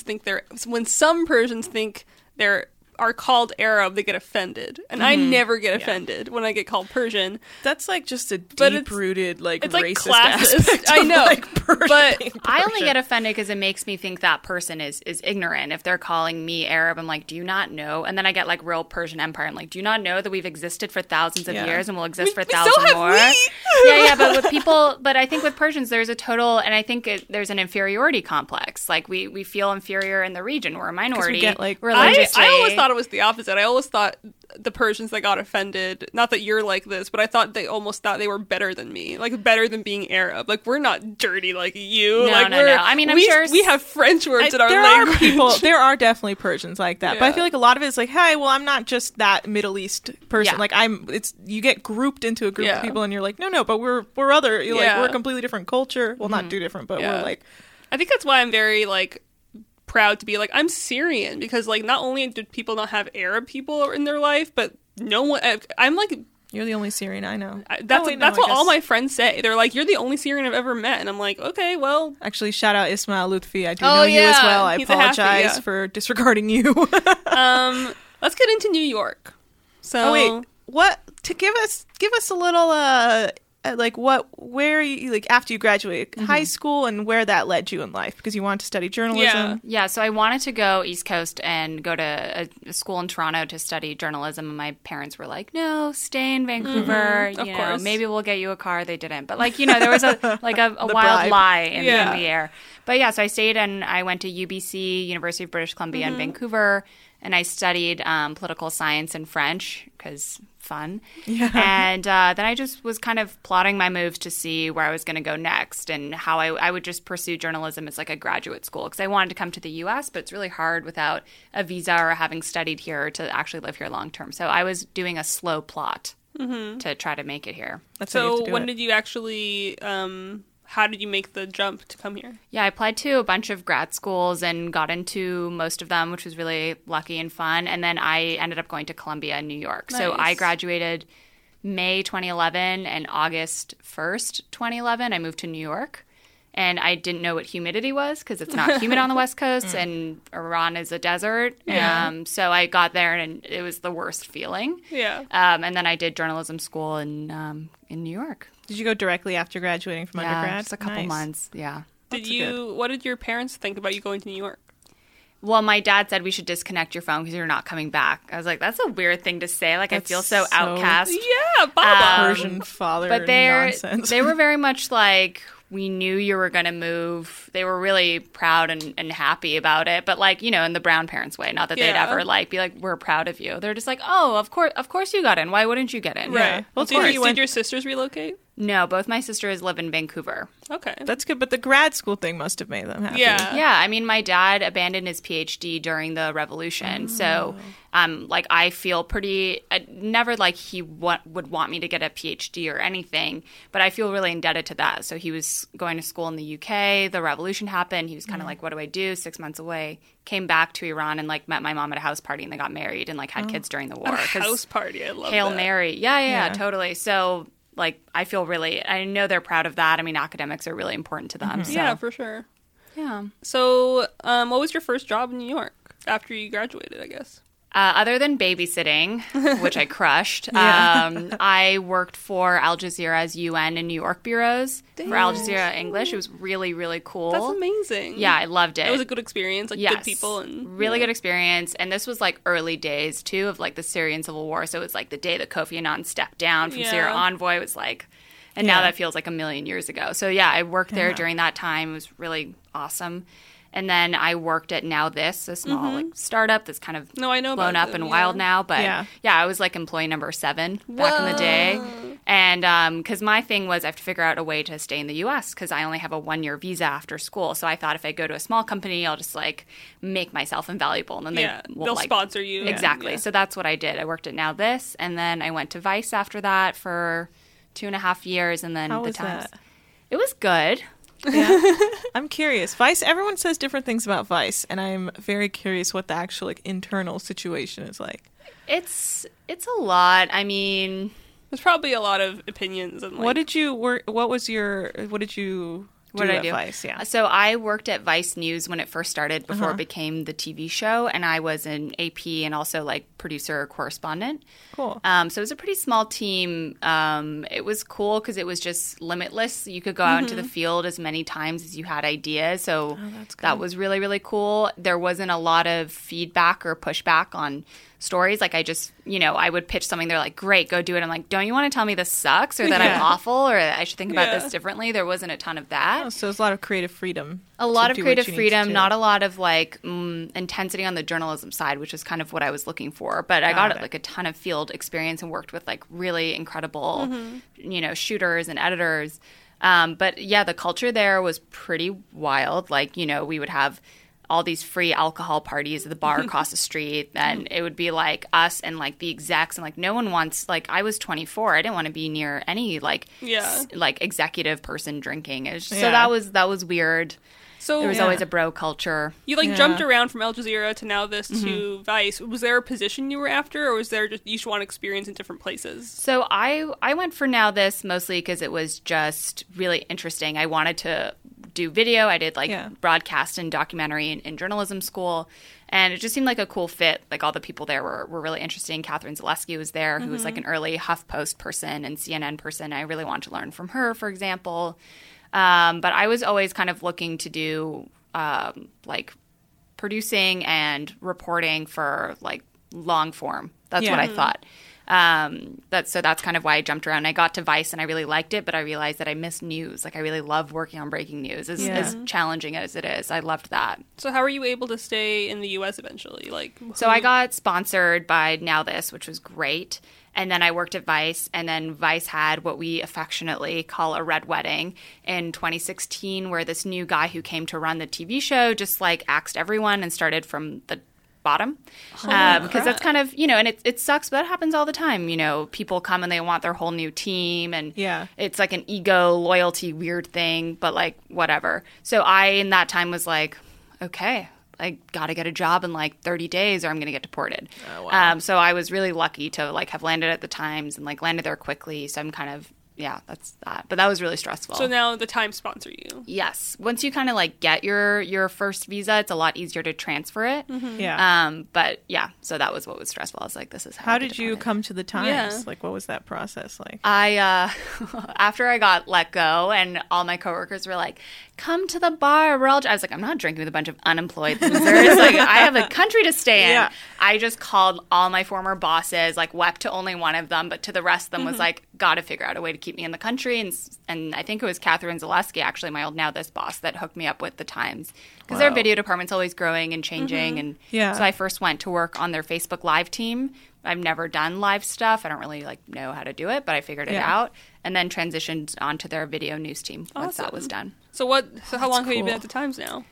some Persians think are called Arab, they get offended, and I never get offended when I get called Persian. that's like just a But it's- deep-rooted like It's like racist classist. aspect. I of, know, like, Persian but being I only Persian. get offended because it makes me think that person is ignorant. If they're calling me Arab, I'm like, do you not know? And then I get like real Persian Empire. I'm like, do you not know that we've existed for thousands of Yeah. years and will exist for so thousands have more? we. Yeah, but with people, but I think with Persians, there's a total, and I think there's an inferiority complex. Like we feel inferior in the region. We're a minority. get, like, religiously. I always thought it was the opposite. I always thought the Persians that got offended, not that you're like this, but I thought they almost thought they were better than me, like better than being Arab. Like we're not dirty like you. No, like, no, we're- no. I mean, I'm we, sure we have French words in our there language. are people. There are definitely Persians like that, but I Yeah. feel like a lot of it is like, hey, well, I'm not just that Middle East person. Yeah. Like it's you get grouped into a group Yeah. of people, and you're like, no, but we're other. You're like Yeah. we're a completely different culture. Well, not too different, but Yeah. we're like, I think that's why I'm very like proud to be like I'm Syrian, because like not only do people not have Arab people in their life, but no one. I'm like you're the only Syrian I know. that's Oh, wait, no, that's I what all guess- my friends say. They're like, you're the only Syrian I've ever met, and I'm like, okay, well, Actually, shout out Ismail Lutfi. I do Oh, know you as yeah. well. I He's a happy, apologize yeah. for disregarding you. let's get into New York. So Oh wait, what to give us a little like where you like after you graduated high school and where that led you in life, because you wanted to study journalism. Yeah, so I wanted to go East Coast and go to a school in Toronto to study journalism, and my parents were like, "No, stay in Vancouver. Of You know, course. maybe we'll get you a car." They didn't, but like there was a wild bribe. lie in Yeah. the air. But yeah, so I stayed and I went to UBC, University of British Columbia in Vancouver, and I studied political science and French because fun. Yeah. And then I just was kind of plotting my moves to see where I was going to go next and how I would just pursue journalism as like a graduate school, because I wanted to come to the U.S., but it's really hard without a visa or having studied here to actually live here long term. So I was doing a slow plot to try to make it here. That's how you have so to do when it. did you actually? How did you make the jump to come here? Yeah, I applied to a bunch of grad schools and got into most of them, which was really lucky and fun. And then I ended up going to Columbia in New York. So I Nice. graduated May 2011, and August 1st, 2011, I moved to New York. And I didn't know what humidity was because it's not humid on the West Coast, and Iran is a desert. So I got there, and it was the worst feeling. Yeah. And then I did journalism school in New York. Did you go directly after graduating from undergrad? Just a couple Nice. months. Yeah. What did your parents think about you going to New York? Well, my dad said we should disconnect your phone because you're not coming back. I was like, that's a weird thing to say. Like, I feel so outcast. Yeah, Baba. Persian father But nonsense. they were very much like, we knew you were going to move. They were really proud and happy about it. But like, in the Brown parents way, not that they'd Yeah. ever like be like, we're proud of you. They're just like, oh, of course you got in. Why wouldn't you get in? Right. Well, Did your sisters relocate? No, both my sisters live in Vancouver. Okay. That's good, but the grad school thing must have made them happy. Yeah. Yeah, I mean, my dad abandoned his PhD during the revolution, so like I feel pretty. Never like he would want me to get a PhD or anything, but I feel really indebted to that. So he was going to school in the UK. The revolution happened. He was kind of like, "What do I do?" 6 months away. Came back to Iran and like met my mom at a house party, and they got married and like had kids during the war. A 'Cause house party. I love Hail that. Mary. Yeah, Yeah. totally. So like I feel really. I know they're proud of that. I mean, academics are really important to them. So Yeah, for sure. yeah. So, what was your first job in New York after you graduated, I guess? Other than babysitting, which I crushed, I worked for Al Jazeera's UN and New York bureaus for Al Jazeera English. It was really, really cool. That's amazing. Yeah, I loved it. It was a good experience, like Yes. good people. And Really good experience. And this was like early days, too, of like the Syrian civil war. So it was like the day that Kofi Annan stepped down from Yeah. Syria envoy. It was like, and now that feels like a million years ago. So yeah, I worked there during that time. It was really awesome. And then I worked at Now This, a small like startup that's kind of No, I know blown about up them, and yeah. wild now. But Yeah. I was like employee number 7 back in the day. And because my thing was I have to figure out a way to stay in the U.S. because I only have a 1-year visa after school. So I thought if I go to a small company, I'll just like make myself invaluable. And then they'll like, sponsor you. Exactly. Yeah. So that's what I did. I worked at Now This, and then I went to Vice after that for 2.5 years, and then How the was Times. that? It was good. I'm curious. Vice, everyone says different things about Vice, and I'm very curious what the actual like internal situation is like. It's a lot. I mean, There's probably a lot of opinions and like, What did you do what did I at do? Vice? Yeah. So I worked at Vice News when it first started before it became the TV show, and I was an AP and also like producer correspondent. Cool. So it was a pretty small team. It was cool because it was just limitless. You could go out into the field as many times as you had ideas. So that was really, really cool. There wasn't a lot of feedback or pushback on stories. Like I just, I would pitch something. They're like, great, go do it. I'm like, don't you want to tell me this sucks or that I'm awful or I should think about this differently? There wasn't a ton of that. Oh, so there's a lot of creative freedom. A lot to of do what creative you need to freedom, do. not a lot of like intensity on the journalism side, which is kind of what I was looking for. But I got it. like a ton of field experience and worked with like really incredible, shooters and editors. But yeah, the culture there was pretty wild. Like, we would have all these free alcohol parties at the bar across the street, and it would be like us and like the execs, and like no one wants, like I was 24, I didn't want to be near any like like executive person drinking. So that was weird. So There was always a bro culture. you like jumped around from Al Jazeera to Now This to Vice. Was there a position you were after, or was there just you just want experience in different places? So I went for Now This mostly because it was just really interesting. I wanted to do video. I did like broadcast and documentary in journalism school. And it just seemed like a cool fit. Like all the people there were really interesting. Catherine Zaleski was there, who was like an early HuffPost person and CNN person. I really wanted to learn from her, for example. But I was always kind of looking to do like producing and reporting for like long form. That's what I thought. That's kind of why I jumped around. I got to Vice and I really liked it, but I realized that I missed news. Like I really love working on breaking news, as challenging as it is. I loved that. So how were you able to stay in the U.S. eventually? Like, So I got sponsored by Now This, which was great. And then I worked at Vice, and then Vice had what we affectionately call a red wedding in 2016, where this new guy who came to run the TV show just like axed everyone and started from the bottom. Because that's kind of, and it sucks, but that happens all the time. People come and they want their whole new team, and it's like an ego, loyalty, weird thing, but like whatever. So I, in that time, was like, okay, I got to get a job in like 30 days or I'm going to get deported. Oh, wow. So I was really lucky to like have landed at the Times and like landed there quickly. So I'm kind of yeah, that's that. But that was really stressful. So now the Times sponsor you. Yes. Once you kind of like get your first visa, it's a lot easier to transfer it. Yeah. But yeah, so that was what was stressful. I was like, this is How I get did you deported. come to the Times? Yeah. Like, what was that process like? I after I got let go and all my coworkers were like, come to the bar, we're all I was like, I'm not drinking with a bunch of unemployed losers. Like, I have a country to stay in. Yeah. I just called all my former bosses, like wept to only one of them, but to the rest of them was like, gotta figure out a way to keep me in the country. And I think it was Catherine Zaleski, actually my old Now This boss, that hooked me up with the Times, because their video department's always growing and changing. And Yeah. so I first went to work on their Facebook Live team. I've never done live stuff. I don't really like know how to do it, but I figured it Yeah. out, and then transitioned onto their video news team once that was done. So how long have you been cool. at the Times now?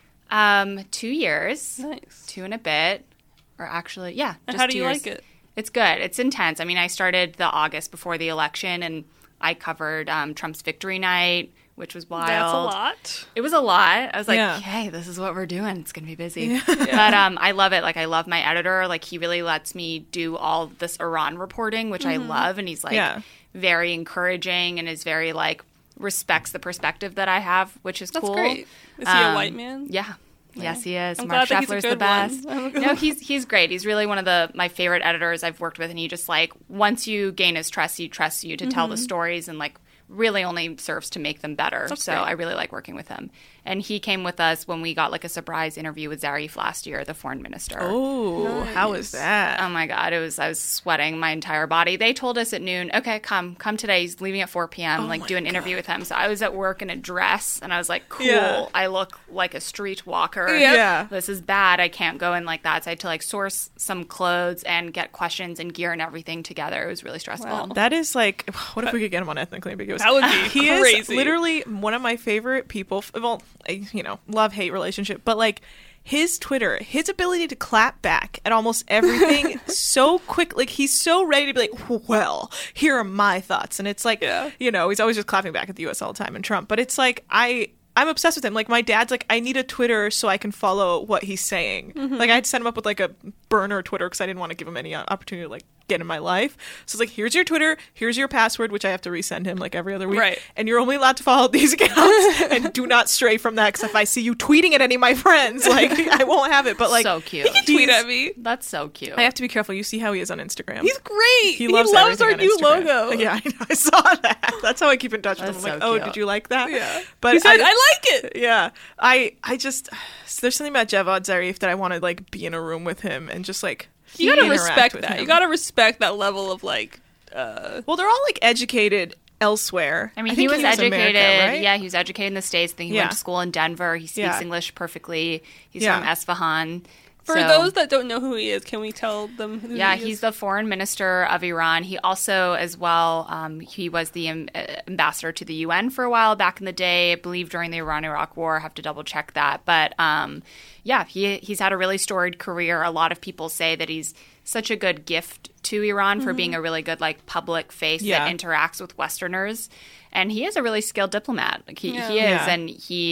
2 years, Nice. 2 and a bit, or actually, yeah. And just how do 2 you years. like it? It's good. It's intense. I mean, I started the August before the election, and I covered Trump's victory night, which was wild. That's a lot. It was a lot. I was like, Yeah. hey, this is what we're doing. It's going to be busy. But I love it. Like, I love my editor. Like, he really lets me do all this Iran reporting, which I love. And he's, like, Yeah. very encouraging and is very, like, respects the perspective that I have, which is That's cool. great. Is he a white man? Yeah. Yes, he is. I'm Mark glad that he's a Scheffler's the good best. one. No, he's great. He's really one of my favorite editors I've worked with, and he just like once you gain his trust, he trusts you to tell the stories, and like really only serves to make them better. So great. I really like working with him. And he came with us when we got like a surprise interview with Zarif last year, the foreign minister. Oh, how was that? Oh my God, I was sweating my entire body. They told us at noon, okay, come today. He's leaving at 4 p.m. Like do an interview with him. So I was at work in a dress, and I was like, cool. Yeah. I look like a street walker. Yeah. This is bad. I can't go in like that. So I had to like source some clothes and get questions and gear and everything together. It was really stressful. Wow. That is like, what if we could get him on Ethnically Ambiguous? That would be He is crazy. literally one of my favorite people. Well, love-hate relationship, but like his Twitter, his ability to clap back at almost everything so quick. Like he's so ready to be like, well, here are my thoughts. And it's like, Yeah. he's always just clapping back at the US all the time and Trump. But it's like, I'm obsessed with him. Like my dad's like, I need a Twitter so I can follow what he's saying. Like I had to set him up with like a burner Twitter because I didn't want to give him any opportunity to like get in my life. So it's like, here's your Twitter, here's your password, which I have to resend him like every other week. Right. And you're only allowed to follow these accounts and do not stray from that. Because if I see you tweeting at any of my friends, like I won't have it. But like, So cute. Tweet at me. That's so cute. I have to be careful. You see how he is on Instagram. He's great. He loves our everything on new Instagram. logo. Yeah, I know. I saw that. That's how I keep in touch with him. That's I'm like, so oh, cute. did you like that? Yeah. But He said, I like it. yeah, I just there's something about Javad Zarif that I want to like be in a room with him and just like You gotta interact respect with that. him. You gotta respect that level of like. Well, they're all like educated elsewhere. I mean, think he was educated. America, right? Yeah, he was educated in the States. I think he Yeah. went to school in Denver. He speaks Yeah. English perfectly. He's Yeah. from Esfahan. For So- those that don't know who he is, can we tell them who Yeah, he he's is? the foreign minister of Iran. He also, as well, he was the ambassador to the UN for a while back in the day. I believe during the Iran-Iraq War. I have to double check that. But yeah, he's had a really storied career. A lot of people say that he's such a good gift to Iran for being a really good like public face Yeah. that interacts with Westerners. And he is a really skilled diplomat. Like, he is, Yeah. and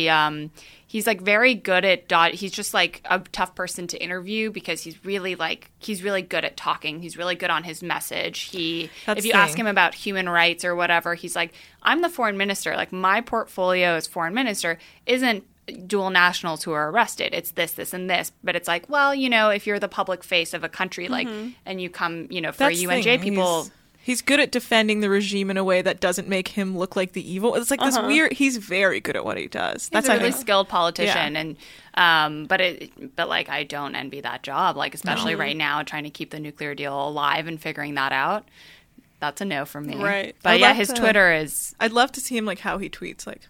he's like very good at he's just like a tough person to interview because he's really good at talking. He's really good on his message. That's If you the ask thing. him about human rights or whatever, he's like, I'm the foreign minister. Like my portfolio as foreign minister isn't dual nationals who are arrested. It's this, and this. But it's like, well, if you're the public face of a country, like, and you come, for That's the UNJ thing. people. He's good at defending the regime in a way that doesn't make him look like the evil. It's like this weird. He's very good at what he does. That's He's a I really think. skilled politician, and but like I don't envy that job. Like especially right now, trying to keep the nuclear deal alive and figuring that out. That's a no from me. Right. But I'd yeah, love his to- Twitter is. I'd love to see him like how he tweets, like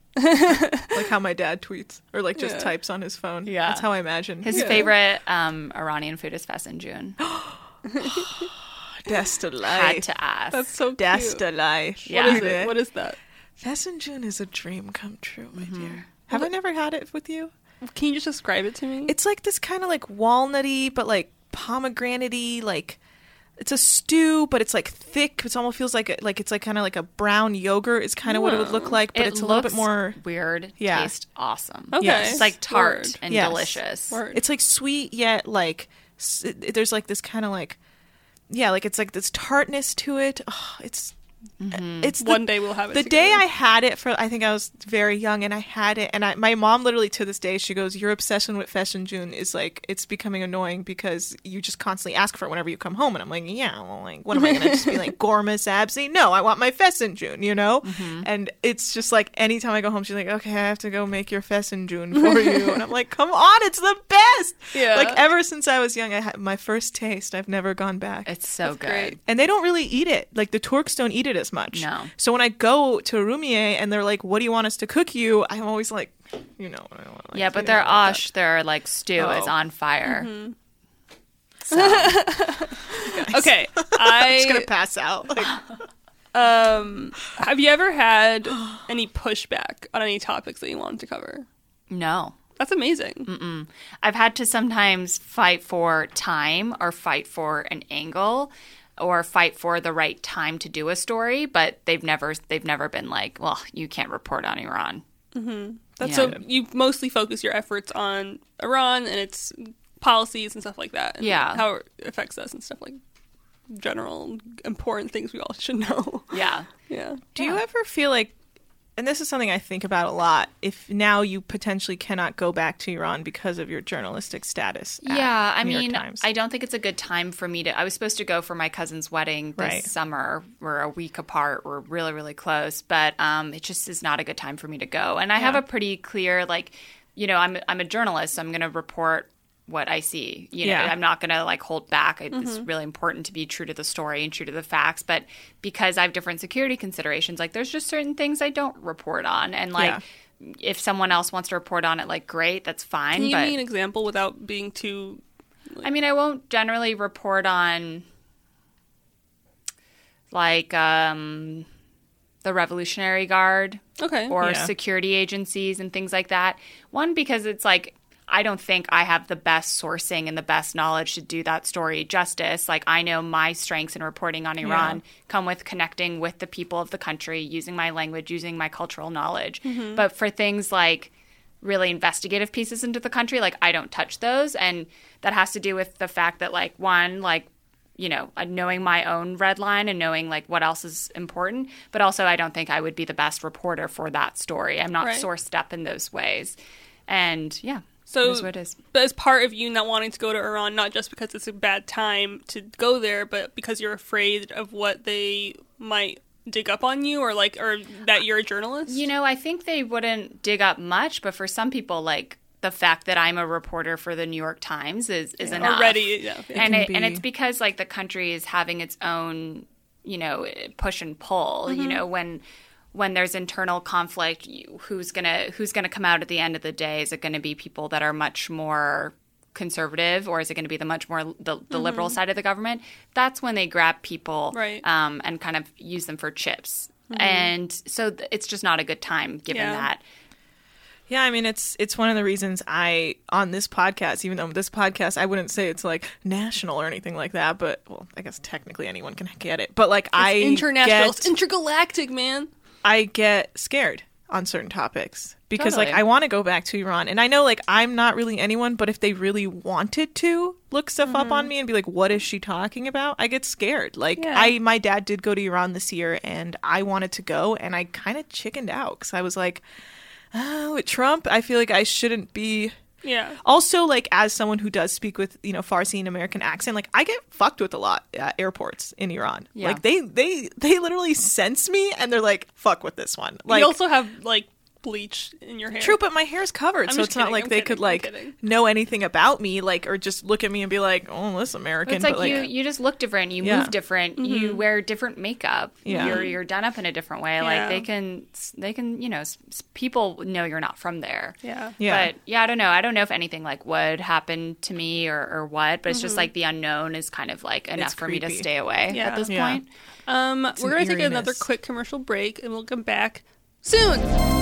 like how my dad tweets or like just types on his phone. Yeah. That's how I imagine His favorite Iranian food is Fesenjoon. That's the Had life. to ask. That's so cute. That's the life. Yeah. What is it? What is that? Fesenjoon is a dream come true, my dear. Have I never had it with you? Can you just describe it to me? It's like this kind of like walnutty, but like pomegranate-y, like it's a stew, but it's like thick. It almost feels like it's like kind of like a brown yogurt is kind of what it would look like, but It it's a little bit looks more. weird. Yeah. Tastes awesome. Okay. Yes. It's like tart Word. and Yes. delicious. Word. It's like sweet yet like there's like this kind of like like it's like this tartness to it. Oh, it's It's One day we'll have it The together. day I had it I think I was very young, and I had it, and my mom literally to this day, she goes, your obsession with Fashion June is like, it's becoming annoying because you just constantly ask for it whenever you come home. And I'm like, yeah, well, like, what am I going to just be like, Gorma Sabzi? No, I want my Fashion June, you know? And it's just like, anytime I go home, she's like, okay, I have to go make your Fashion June for you. And I'm like, come on, it's the best. Yeah. Like, ever since I was young, I had my first taste. I've never gone back. It's so good. great. And they don't really eat it. Like, the Turks don't eat it as much. No. So when I go to Urumie and they're like, what do you want us to cook you? I'm always like, you know what I want. Like, Yeah, but you their know what ash, their like stew is Oh. on fire. So, Okay, I'm just going to pass out. Like, have you ever had any pushback on any topics that you wanted to cover? no. That's amazing. I've had to sometimes fight for time or fight for an angle or fight for the right time to do a story, but they've never been like, well, you can't report on Iran. That's Yeah. so you mostly focus your efforts on Iran and its policies and stuff like that. And Yeah. how it affects us and stuff like general important things we all should know. Yeah. Yeah. do you ever feel like, and this is something I think about a lot, if now you potentially cannot go back to Iran because of your journalistic status at Yeah, I New York mean, Times? I don't think it's a good time for me to. I was supposed to go for my cousin's wedding this Right. summer. We're a week apart. We're really, really close, but it just is not a good time for me to go. And I have a pretty clear, like, you know, I'm a journalist. So I'm going to report what I see. You know, Yeah. I'm not going to like hold back. It's really important to be true to the story and true to the facts. But because I have different security considerations, like there's just certain things I don't report on, and like. Yeah. If someone else wants to report on it, like, great, that's fine. Can you but give me an example without being too I mean, I won't generally report on like the Revolutionary Guard okay? or Yeah. security agencies and things like that. One, because it's like I don't think I have the best sourcing and the best knowledge to do that story justice. Like, I know my strengths in reporting on Iran come with connecting with the people of the country, using my language, using my cultural knowledge. But for things like really investigative pieces into the country, like, I don't touch those. And that has to do with the fact that, like, one, like, you know, knowing my own red line and knowing like what else is important, but also I don't think I would be the best reporter for that story. I'm not Right. sourced up in those ways. And yeah, So, it is what it is. but as part of you not wanting to go to Iran, not just because it's a bad time to go there, but because you're afraid of what they might dig up on you, or that you're a journalist. You know, I think they wouldn't dig up much, but for some people, like, the fact that I'm a reporter for the New York Times is enough. Already, yeah. And can and it's be- because like the country is having its own, you know, push and pull. You know, when there's internal conflict, who's gonna come out at the end of the day? Is it going to be people that are much more conservative, or is it going to be the liberal side of the government? That's when they grab people, Right. and kind of use them for chips. And so it's just not a good time given Yeah. that. Yeah, I mean, it's one of the reasons on this podcast, even though this podcast, I wouldn't say it's like national or anything like that, but well, I guess technically anyone can get it. But like It's international, it's intergalactic, man. I get scared on certain topics because Totally. like I want to go back to Iran, and I know like I'm not really anyone, but if they really wanted to look stuff up on me and be like, what is she talking about? I get scared. Like Yeah. my dad did go to Iran this year and I wanted to go, and I kind of chickened out because I was like, with Trump, I feel like I shouldn't be. Yeah. Also, like, as someone who does speak with, you know, Farsi and American accent, like, I get fucked with a lot at airports in Iran. Yeah. Like, they literally sense me and they're like, fuck with this one. Like, You also have like bleach in your hair. true, but my hair's covered, I'm so just it's not kidding, like I'm they kidding, could, I'm like, kidding. know anything about me, like, or just look at me and be like, oh, this American. It's like, but, you just look different, you Yeah. move different, you wear different makeup, Yeah. you're done up in a different way. Yeah. Like they can, you know, people know you're not from there. Yeah. Yeah. But yeah, I don't know. I don't know if anything like would happen to me or what, but it's just like the unknown is kind of like enough It's for me to creepy. stay away Yeah. at this Yeah. point. We're gonna take another eeriness. quick commercial break, and we'll come back soon.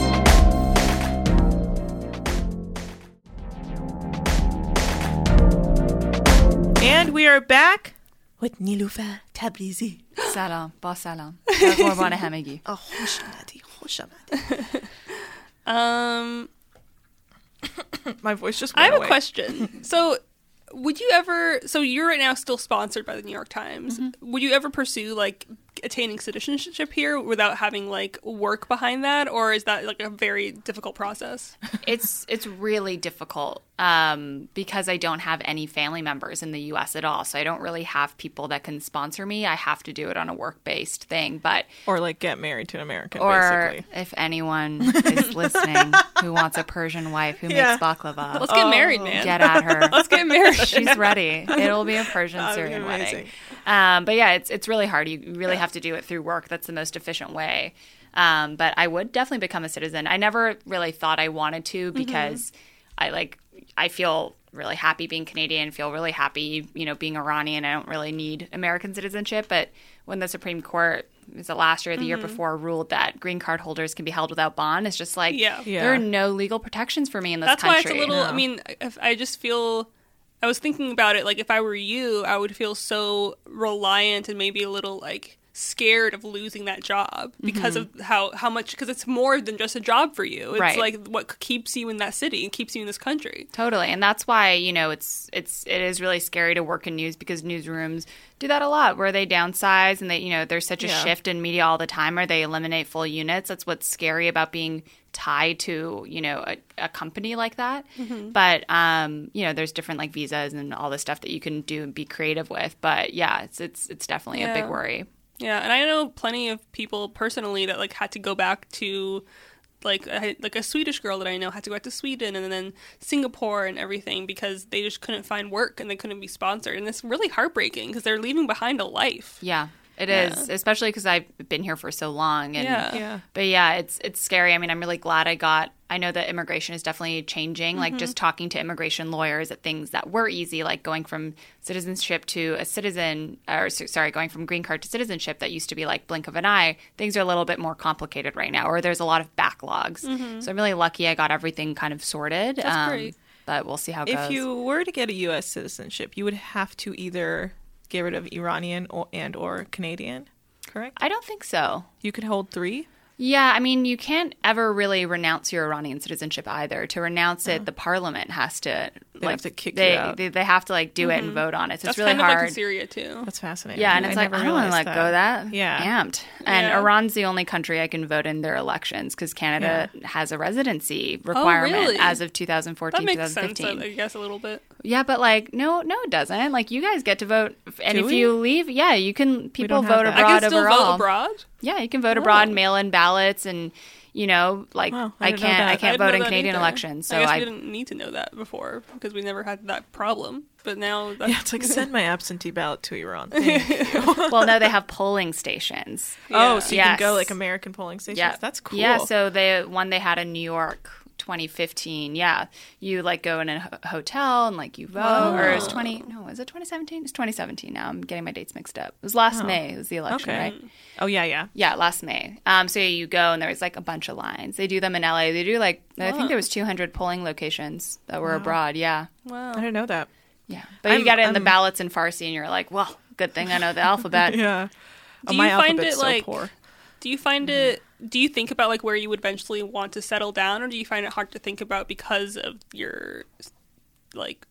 And we are back with Niloufer Tabrizi. سلام با سلام در قربان همگی. Oh, خوش آمدی, خوش آمدی. My voice just I went have away. a question. So, would you ever? So you're right now still sponsored by the New York Times. Would you ever pursue like attaining citizenship here without having like work behind that, or is that like a very difficult process? It's really difficult because I don't have any family members in the U.S. at all, so I don't really have people that can sponsor me. I have to do it on a work-based thing, but Or like get married to an American, or basically. if anyone is listening who wants a Persian wife who Yeah. makes baklava, Let's get married, man. get at her. Let's get married. She's ready. It'll be a Persian That would be Syrian wedding. amazing. But yeah, it's really hard. You really have to do it through work. That's the most efficient way. But I would definitely become a citizen. I never really thought I wanted to because I feel really happy being Canadian, feel really happy, being Iranian. I don't really need American citizenship. But when the Supreme Court, was it last year or the year before, ruled that green card holders can be held without bond, it's just like, Yeah. there are no legal protections for me in this That's country. why it's a little. I mean, if I just feel. I was thinking about it. Like, if I were you, I would feel so reliant and maybe a little like scared of losing that job because of how much. Because it's more than just a job for you. It's Right. like what keeps you in that city and keeps you in this country. Totally. And that's why, it is really scary to work in news because newsrooms do that a lot where they downsize and they, there's such a Yeah. shift in media all the time where they eliminate full units. That's what's scary about being tied to, a company like that. But, there's different like visas and all this stuff that you can do and be creative with. But yeah, it's definitely a big Yeah. worry. Yeah, and I know plenty of people personally that like had to go back to like a Swedish girl that I know had to go back to Sweden and then Singapore and everything because they just couldn't find work and they couldn't be sponsored, and it's really heartbreaking because they're leaving behind a life. Yeah. It is, especially because I've been here for so long. And, Yeah. But yeah, it's scary. I mean, I'm really glad I know that immigration is definitely changing. Like just talking to immigration lawyers at things that were easy, like going from citizenship to a citizen, going from green card to citizenship that used to be like blink of an eye. Things are a little bit more complicated right now, or there's a lot of backlogs. So I'm really lucky I got everything kind of sorted. That's great. But we'll see how it goes. If you were to get a U.S. citizenship, you would have to either get rid of Iranian or Canadian, correct? I don't think so. You could hold 3? Yeah, I mean, you can't ever really renounce your Iranian citizenship either. To renounce it, the parliament has to have to kick you out. They have to like do it and vote on it. So That's it's really kind of hard. like in Syria too. That's fascinating. Yeah, and it's like, never I don't want to realized let go of that. Yeah. Amped. And Yeah. Iran's the only country I can vote in their elections because Canada has a residency requirement really? as of 2014, That makes sense, 2015. I guess, a little bit. Yeah, but like, no, it doesn't. Like, you guys get to vote. And Do if we? you leave, yeah, you can, people don't have vote that. abroad I can still overall. vote abroad. Yeah, you can vote abroad, mail-in ballots, and like Wow, I I didn't know can't that. I I can't didn't vote know in that Canadian either. elections. So I guess I we didn't need to know that before because we never had that problem. But now that's Yeah, it's like send my absentee ballot to Iran. Thank you. well, no, they have polling stations. Oh, so you Yes. can go like American polling stations. Yeah, That's cool. Yeah, so the one they had in New York, 2015. Yeah, you like go in a hotel and like you vote. Or it was 2017? It's 2017 now. I'm getting my dates mixed up. It was last May. It was the election, Okay. right? Oh yeah. Yeah, last May. So you go and there's like a bunch of lines. They do them in LA. They do like I think there was 200 polling locations that were abroad. Yeah, I didn't know that. yeah. But you I'm- get it in the I'm- ballots in Farsi, and you're like, well, good thing I know the alphabet. Yeah. Do My you find alphabet's it so like? poor. Do you find it? Do you think about like where you would eventually want to settle down, or do you find it hard to think about because of your like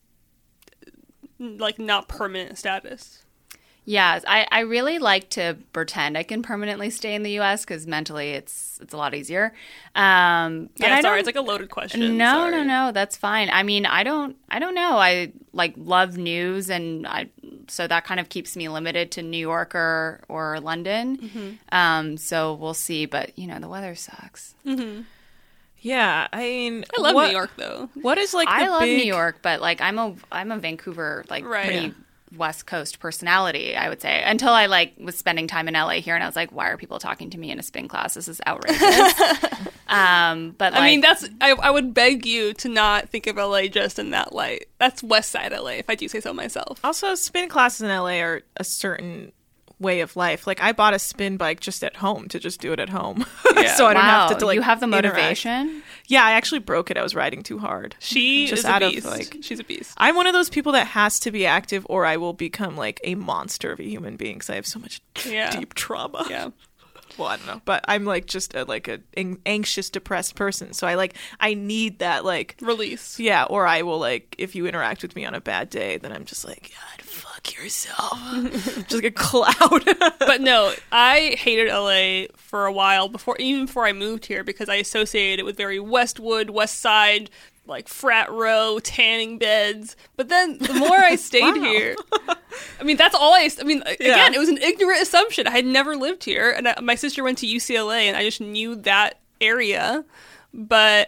not permanent status? Yeah, I really like to pretend I can permanently stay in the U.S. because mentally it's a lot easier. But Yeah, I sorry, don't- it's like a loaded question. No, Sorry. no, that's fine. I mean, I don't know. I like love news, and so that kind of keeps me limited to New York or London. So we'll see. But the weather sucks. Yeah, I mean, I love New York though. What is like? I the love big... New York, but like I'm a Vancouver like Right. pretty West Coast personality, I would say, until I like was spending time in LA here, and I was like, why are people talking to me in a spin class? This is outrageous. But like, I mean, I would beg you to not think of LA just in that light. That's West Side LA, if I do say so myself. Also, spin classes in LA are a certain way of life. Like, I bought a spin bike just at home to just do it at home, Yeah. so I don't wow, have to like. you have the interact. motivation. Yeah, I actually broke it. I was riding too hard. She Just is a out of, beast. like- She's a beast. I'm one of those people that has to be active, or I will become like a monster of a human being because I have so much Yeah. deep trauma. Yeah. well, I don't know, but I'm like just a anxious, depressed person. So I need that like Release. yeah, or I will like if you interact with me on a bad day, then I'm just like, God, fuck yourself, just like a cloud. But no, I hated LA for a while even before I moved here because I associated it with very Westwood, West Side, like frat row, tanning beds. But then the more I stayed here, I mean, that's all again, it was an ignorant assumption. I had never lived here, and my sister went to UCLA, and I just knew that area. But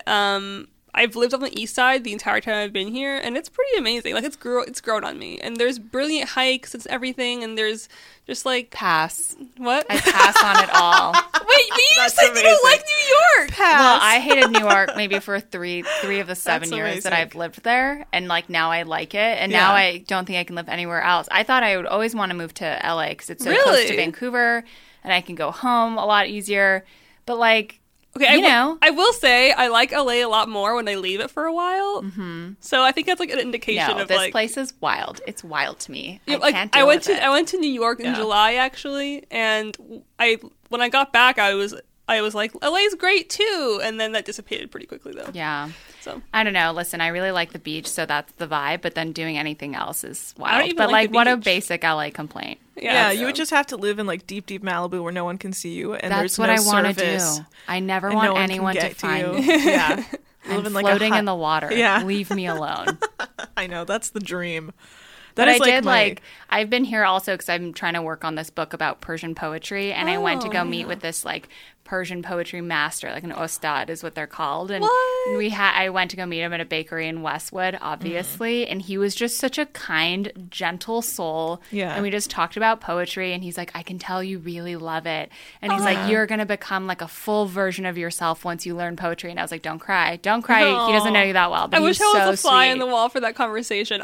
I've lived on the east side the entire time I've been here, and it's pretty amazing. Like, it's grown on me. And there's brilliant hikes, it's everything, and there's just like... Pass. What? I pass on it all. Wait, but you That's said amazing. you don't like New York! Pass. Well, I hated New York maybe for three of the 7 That's years that amazing. I've lived there, and like now I like it, and Yeah. now I don't think I can live anywhere else. I thought I would always want to move to LA because it's so close Really? to Vancouver, and I can go home a lot easier. But like, Okay, I will say I like LA a lot more when I leave it for a while. Mm-hmm. So I think that's like an indication no, of this like place is wild. It's wild to me. Yeah, I can't deal with it. I went to New York in Yeah. July actually, and when I got back, I was like, LA's great too, and then that dissipated pretty quickly though. Yeah. So I don't know. Listen, I really like the beach, so that's the vibe. But then doing anything else is don't wild. even But like like, the what a beach. basic LA complaint. Yeah, you so- would just have to live in like deep Malibu where no one can see you, and That's there's what no I want to service, do. I never and want no one can anyone to get find you. me. Yeah, You I'm live in, like, a floating hut. in the water. Yeah. Leave me alone. I know that's the dream. But That I is did my- I've been here also because I'm trying to work on this book about Persian poetry, and I went to go meet with this like Persian poetry master, like an ostad is what they're called. And What? I went to go meet him at a bakery in Westwood, obviously, and he was just such a kind, gentle soul. Yeah. And we just talked about poetry, and he's like, I can tell you really love it. And he's like, you're going to become like a full version of yourself once you learn poetry. And I was like, don't cry. Don't cry. He doesn't know you that well. But I wish he's I was so a fly sweet. on the wall for that conversation.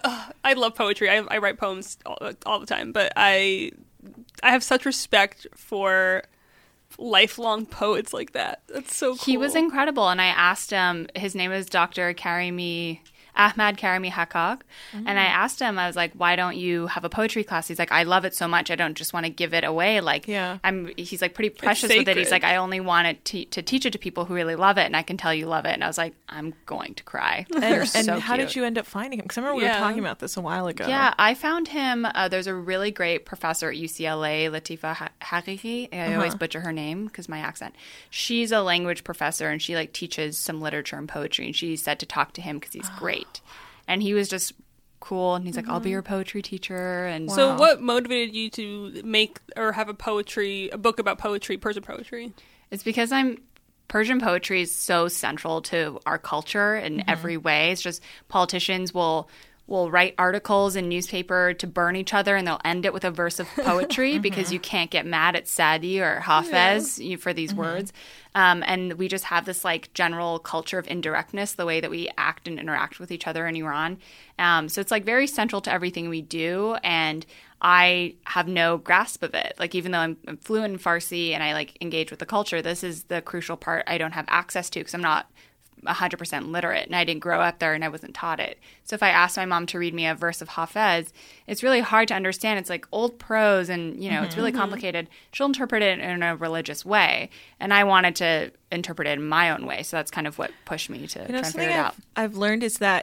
I love poetry. I write poems all the time, but I have such respect for lifelong poets like that. That's so cool. He was incredible, and I asked him. His name is Dr. Ahmad Karimi Haqqaq, and I asked him. I was like, "Why don't you have a poetry class?" He's like, "I love it so much. I don't just want to give it away. Like, Yeah. He's like pretty precious with it. He's sacred. like, I only want it to teach it to people who really love it, and I can tell you love it. And I was like, I'm going to cry. You're And so how cute. did you end up finding him? Because I remember we were Yeah. talking about this a while ago. Yeah, I found him. There's a really great professor at UCLA, Latifa Hariri. I always butcher her name because my accent. She's a language professor, and she like teaches some literature and poetry. And she said to talk to him because he's great. And he was just cool. And he's like, I'll be your poetry teacher. And So, what motivated you to make or have a book about poetry, Persian poetry? it's because Persian poetry is so central to our culture in every way. It's just politicians will write articles in newspaper to burn each other, and they'll end it with a verse of poetry because you can't get mad at Sadi or Hafez for these words. And we just have this like general culture of indirectness, the way that we act and interact with each other in Iran. So it's like very central to everything we do, and I have no grasp of it. Like, even though I'm fluent in Farsi and I like engage with the culture, this is the crucial part I don't have access to because I'm not 100% literate, and I didn't grow up there and I wasn't taught it. So if I asked my mom to read me a verse of Hafez, it's really hard to understand. It's like old prose, and it's really complicated. She'll interpret it in a religious way, and I wanted to interpret it in my own way. So that's kind of what pushed me to try and figure something it out. I've learned is that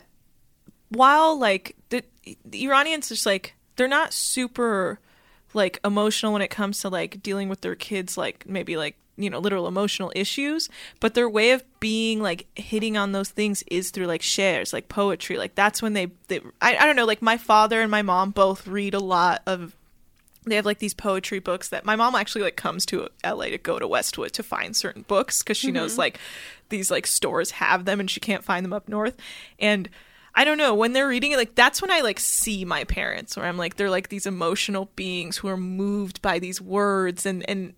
while like the Iranians just like they're not super like emotional when it comes to like dealing with their kids, like maybe like literal emotional issues, but their way of being like hitting on those things is through like shares, like poetry. Like that's when they I don't know, like my father and my mom both read a lot of, they have like these poetry books that my mom actually like comes to LA to go to Westwood to find certain books because she knows like these like stores have them and she can't find them up north. And I don't know, when they're reading it, like that's when I like see my parents, where I'm like they're like these emotional beings who are moved by these words, and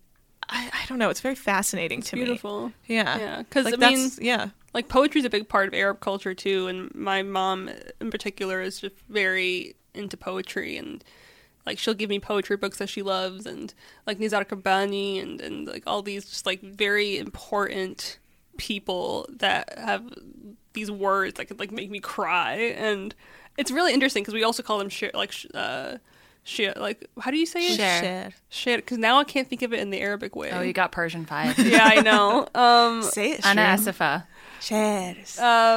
I don't know, it's very fascinating to Beautiful. me. Yeah. Yeah, because like, I mean, that's, yeah. like poetry is a big part of Arab culture too, and my mom in particular is just very into poetry, and like she'll give me poetry books that she loves, and like Nizar Qabbani and like all these just like very important people that have these words that could like make me cry, and it's really interesting because we also call them Share, like, how do you say it? Share. Share, because now I can't think of it in the Arabic way. Oh, you got Persian 5. Yeah, I know. Say it, Ana Shrim. Asifa. Shares.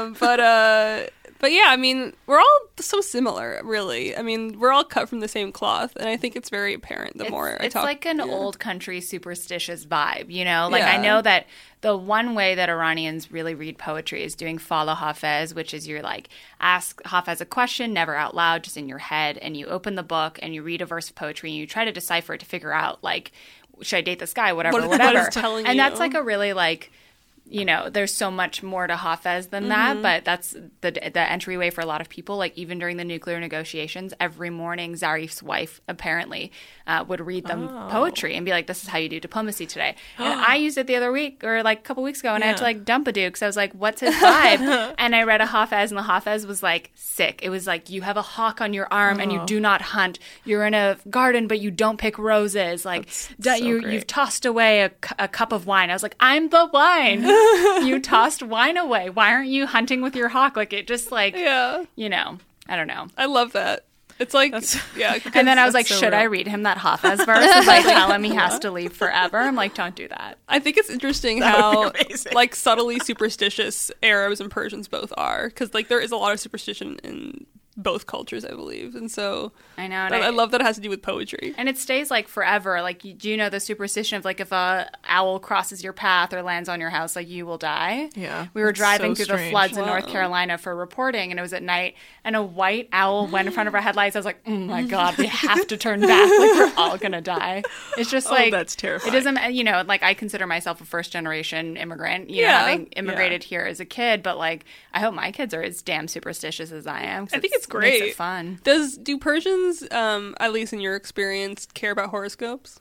But yeah, I mean, we're all so similar, really. I mean, we're all cut from the same cloth, and I think it's very apparent the more I It's talk. like an old country superstitious vibe, you know? Like, I Yeah. know that the one way that Iranians really read poetry is doing Fala Hafez, which is you're like, ask Hafez a question, never out loud, just in your head, and you open the book and you read a verse of poetry and you try to decipher it to figure out, like, should I date this guy, whatever, What whatever. it's telling and you. that's like a really, like, you know, there's so much more to Hafez than that, but that's the entryway for a lot of people. Like, even during the nuclear negotiations, every morning Zarif's wife apparently would read them poetry and be like, this is how you do diplomacy today. And I used it the other week, or like a couple weeks ago, and I had to like dump a dude because I was like, what's his vibe? And I read a Hafez, and the Hafez was like sick. It was like, you have a hawk on your arm and you do not hunt. You're in a garden, but you don't pick roses. Like, you've tossed away a cup of wine. I was like, I'm the wine. You tossed wine away. Why aren't you hunting with your hawk? Like, it just like, Yeah. you know, I don't know. I love that. It's like, yeah. And then I was like, so should real. I read him that Hafez verse? If I tell him he has to leave forever? I'm like, don't do that. I think it's interesting would how be amazing. like subtly superstitious Arabs and Persians both are, because like there is a lot of superstition in both cultures, I believe, and so I know. And I love that it has to do with poetry. And it stays like forever. Like, do you know the superstition of like if a owl crosses your path or lands on your house, like you will die? Yeah, We were it's driving so through the strange. floods in Wow. North Carolina for reporting, and it was at night, and a white owl went in front of our headlights. I was like, oh my God, we have to turn back. Like, we're all going to die. It's just like, that's terrifying. It doesn't, you know, like I consider myself a first generation immigrant, you know, Yeah. having immigrated here as a kid, but like, I hope my kids are as damn superstitious as I am. 'Cause I think it's Makes great. it fun. Do Persians, at least in your experience, care about horoscopes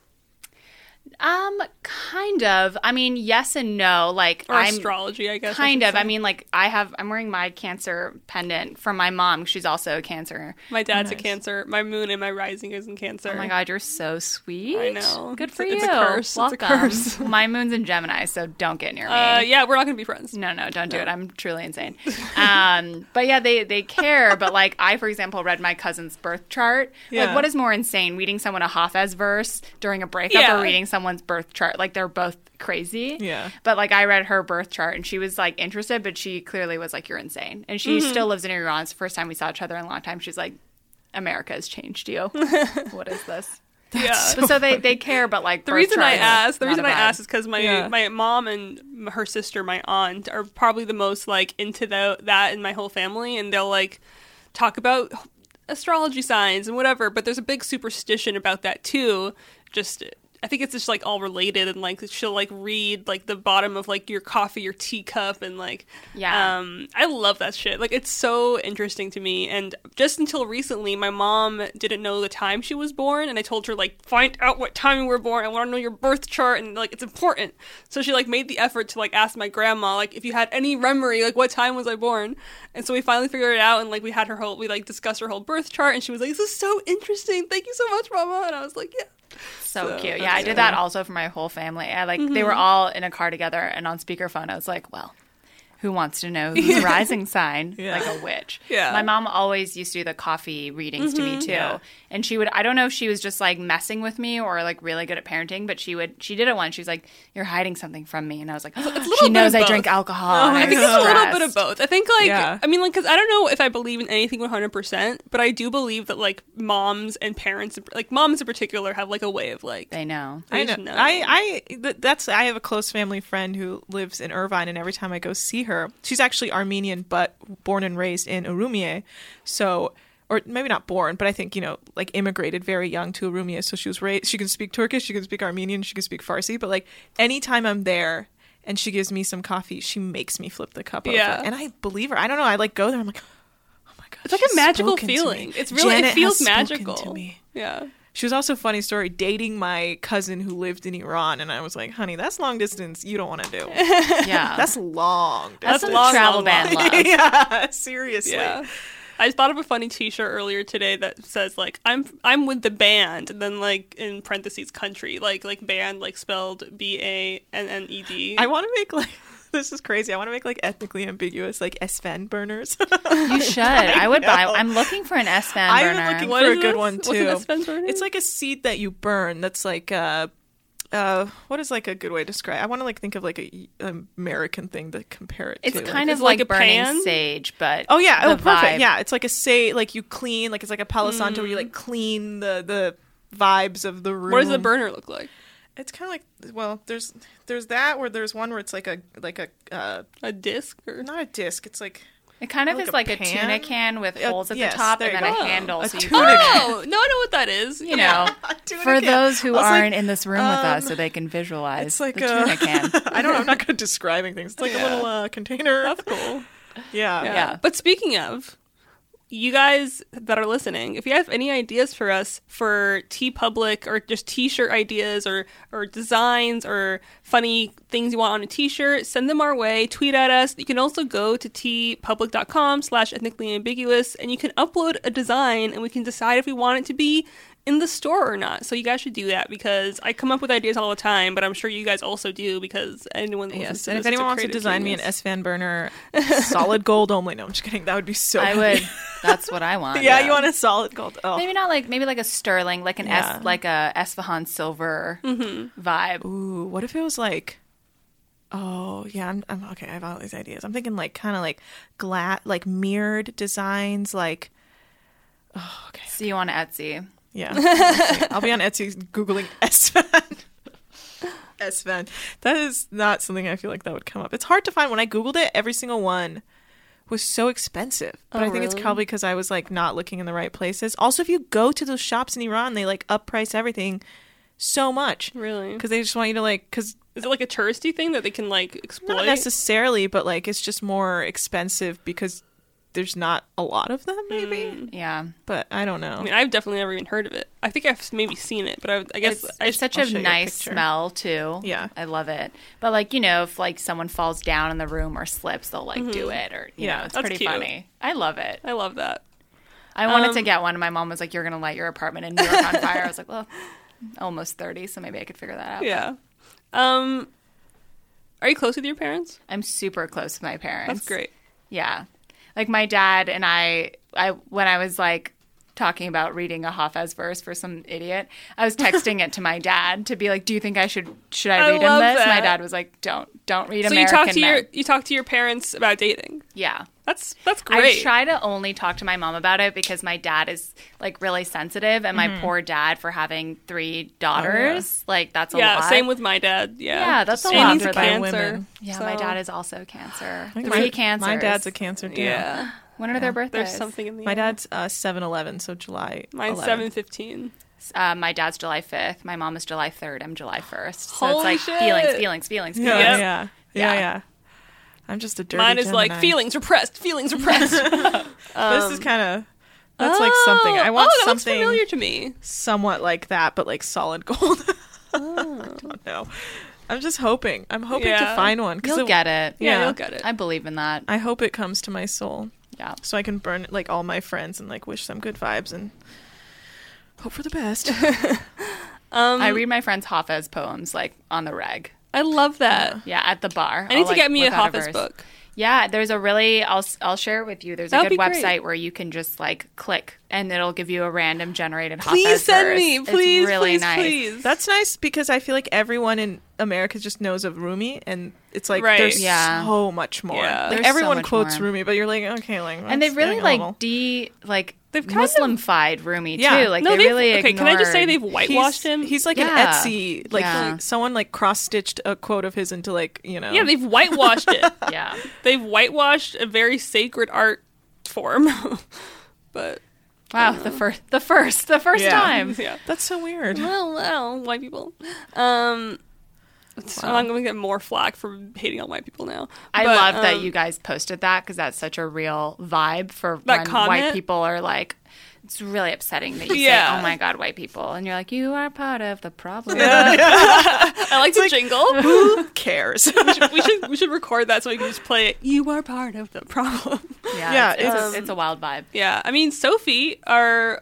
Kind of. I mean, yes and no. Like, or I'm astrology? I guess. kind I of. should say. I mean, like, I'm wearing my Cancer pendant from my mom. She's also a Cancer. My dad's a Nice. Cancer. My moon and my rising is in Cancer. Oh my God, you're so sweet. I know. Good for It's you. a curse. Welcome. It's a curse. My moon's in Gemini, so don't get near me. Yeah, we're not gonna be friends. No, don't do it. I'm truly insane. But yeah, they care. But like, I, for example, read my cousin's birth chart. Yeah. Like, what is more insane, reading someone a Hafez verse during a breakup Yeah. or reading someone's birth chart? Like, they're both crazy. Yeah. But like, I read her birth chart and she was like interested, but she clearly was like, you're insane. And she still lives in Iran. It's the first time we saw each other in a long time. She's like, America has changed you. What is this? Yeah. But so they care, but like, The reason I asked is because Yeah. my mom and her sister, my aunt, are probably the most like into that in my whole family, and they'll like talk about astrology signs and whatever. But there's a big superstition about that too. Just I think it's just like all related, and like she'll like read like the bottom of like your coffee or teacup, and like I love that shit. Like, it's so interesting to me. And just until recently, my mom didn't know the time she was born, and I told her like, find out what time you were born. I want to know your birth chart, and like it's important. So she like made the effort to like ask my grandma like if you had any memory, like what time was I born. And so we finally figured it out, and like we like discussed her whole birth chart, and she was like, this is so interesting. Thank you so much, Mama. And I was like, yeah. So cute. that's Yeah, I did that also for my whole family. I like they were all in a car together and on speakerphone. I was like, well, who wants to know whose rising sign? Yeah. Like a witch. Yeah. My mom always used to do the coffee readings to me too. Yeah. And she would, I don't know if she was just like messing with me or like really good at parenting, but she did it once. She was like, you're hiding something from me. And I was like, she knows bit of I drink both. alcohol. and I I'm think it's a little bit of stressed." both. I think, like, Yeah. I mean, like, because I don't know if I believe in anything 100%, but I do believe that, like, moms and parents, like, moms in particular, have, like, a way of, like, They know. They I just know. know. I have a close family friend who lives in Irvine, and every time I go see her, she's actually Armenian, but born and raised in Urumia. So, or maybe not born, but I think, like immigrated very young to Urumia. So she was raised, she can speak Turkish, she can speak Armenian, she can speak Farsi, but like anytime I'm there and she gives me some coffee, she makes me flip the cup Yeah. over. And I believe her. I don't know. I like go there. I'm like, oh my God. it's like a she's magical spoken to me. feeling. It's really, Janet it feels has spoken magical. to me. Yeah. She was also, funny story, dating my cousin who lived in Iran. And I was like, honey, that's long distance you don't want to do. Yeah. That's long. That's a a long, travel long, ban long. love. Yeah, seriously. Yeah. I thought of a funny T-shirt earlier today that says like I'm with the band, and then like in parentheses country, like band like spelled BANNED. I want to make like This is crazy. I want to make like ethnically ambiguous, like S-Fan burners. You should. I would buy. I'm looking for an S-Fan burner. I'm looking What for is a good this? one What's too. an S-Fan burner? It's like a seed that you burn. That's like what is like a good way to describe? I want to like think of like a American thing to compare it It's to. kind It's of like like a burning pan? sage, but Oh yeah, the perfect. vibe. Yeah, it's like like you clean, like it's like a Palo Santo where you like clean the vibes of the room. What does the burner look like? It's kind of like, well, there's that where there's one where it's like a A disc or not a disc. It's like It kind of Like is a like a pan? tuna can with holes at yes, the top there and you then go. a handle. A So you tuna can, Oh, no, I know what that is. you know, tuna for can. those who I was like, aren't in this room with us, so they can visualize it's like the tuna can. I don't know. I'm not good at describing things. It's like a little container. That's cool. Yeah. Yeah. But speaking of, you guys that are listening, if you have any ideas for us for TeePublic or just t-shirt ideas or designs or funny things you want on a t-shirt, send them our way, tweet at us. You can also go to teepublic.com/ethnicallyambiguous and you can upload a design and we can decide if we want it to be in the store or not. So you guys should do that because I come up with ideas all the time, but I'm sure you guys also do because anyone that listens Yes, to and this, if anyone it's a wants to creative design me an genius. S-Fan burner, solid gold only. No, I'm just kidding. That would be so. I heavy. would. That's what I want. Yeah, you want a solid gold. Oh. Maybe not like maybe like a sterling, like an Yeah. like a Esfahan silver vibe. Ooh, what if it was like? Oh yeah, I'm okay. I have all these ideas. I'm thinking like kind of like like mirrored designs. Like, oh okay, See you on Etsy. yeah. I'll be on Etsy googling S-Fan. S-Fan. That is not something I feel like that would come up. It's hard to find. When I googled it, every single one was so expensive. But Oh, I think it's really? probably because I was like not looking in the right places. Also, if you go to those shops in Iran, they like up price everything so much Really? because they just want you to like because. Is it like a touristy thing that they can like exploit? Not necessarily, but like it's just more expensive because there's not a lot of them, maybe. Yeah. But I don't know. I mean, I've definitely never even heard of it. I think I've maybe seen it, but I guess It's such I'll a show you a nice picture. smell too. Yeah. I love it. But like, you know, if like someone falls down in the room or slips, they'll like do it or you Yeah, know, it's that's pretty cute. funny. I love it. I love that. I wanted to get one and my mom was like, you're gonna light your apartment in New York on fire. I was like, well, almost 30, so maybe I could figure that out. Yeah. Are you close with your parents? I'm super close with my parents. That's great. Yeah. Like my dad and I when I was like talking about reading a Hafez verse for some idiot, I was texting it to my dad to be like, do you think should I read him love this? that. My dad was like, don't read So American Men. you talk to your parents about dating. Yeah. That's great. I try to only talk to my mom about it because my dad is like really sensitive and my poor dad for having 3 daughters, like that's a yeah, lot. same with my dad. Yeah, Yeah, that's a And lot he's for a them. cancer. Women. Yeah, so- my dad is also cancer. I think 3 cancers. My dad's a cancer too. Yeah, When are their birthdays? there's something in the My air. dad's 7/11, so July. Mine's 11. 7/15. My dad's July 5th. My mom is July 3rd. I'm July 1st. So Holy it's like shit. feelings. Yeah, Yep. yeah, Yeah. yeah. I'm just a dirty. Mine is like Gemini. feelings repressed. Feelings repressed. But this is kind of. That's like something. I want that looks something familiar to me. somewhat like that, but like solid gold. Oh. I don't know. I'm just hoping. I'm hoping to Yeah. find one. 'cause You'll get it. Yeah, you'll get it. I believe in that. I hope it comes to my soul, Yeah. so I can burn like all my friends and like wish them good vibes and hope for the best. I read my friends' Hafez poems like on the reg. I love that. Yeah, at the bar. I need I'll, to like, get me a whip out Hafez verse. book. Yeah, there's a really I'll share it with you. There's a That would good be great. website where you can just like click and it'll give you a random generated Hafez Please send verse. me. It's Please, really please, nice. please. That's nice because I feel like everyone in America just knows of Rumi, and it's like Right. there's Yeah. so much more. Yeah. Like, There's so everyone much quotes more. Rumi, but you're like, okay, like And they that's really getting a like little- They've kind of- Muslim-fied Rumi Yeah. too. Like No, they they've- really okay, can I just say ignored- they've whitewashed him? He's like Yeah. an Etsy, like Yeah. someone like cross stitched a quote of his into like Yeah, they've whitewashed it. Yeah. They've whitewashed a very sacred art form. But Wow, the first Yeah. time. yeah. That's so weird. Well, white people. So I'm going to get more flack for hating on white people now. I But, love that you guys posted that because that's such a real vibe for That when comment? white people are like, it's really upsetting that you Yeah. say, oh my God, white people. And you're like, you are part of the problem. I like the jingle. Who cares? we should record that so we can just play it. You are part of the problem. Yeah, Yeah, it's a wild vibe. Yeah, I mean Sophie, our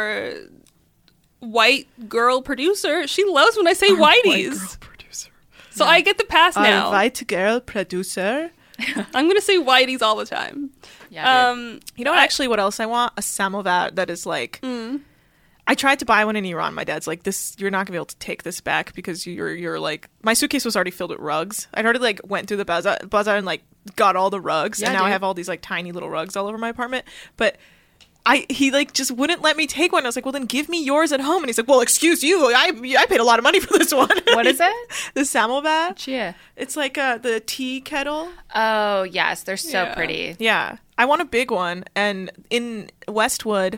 white girl producer, she loves when I say White girl whiteys. producer. So I get the pass now. Our white girl producer. I'm going to say whiteies all the time. Yeah, dude. You know actually what else I want? A samovar that is like... I tried to buy one in Iran. My dad's like, "This, you're not gonna be able to take this back because you're like." My suitcase was already filled with rugs. I'd already like went through the bazaar and like got all the rugs, and now I have all these like tiny little rugs all over my apartment. But he like just wouldn't let me take one. I was like, "Well, then give me yours at home." And he's like, "Well, excuse you, I paid a lot of money for this one." What is it? The samovar. Yeah. It's like the tea kettle. Oh, yes. They're so pretty. Yeah, I want a big one. And in Westwood,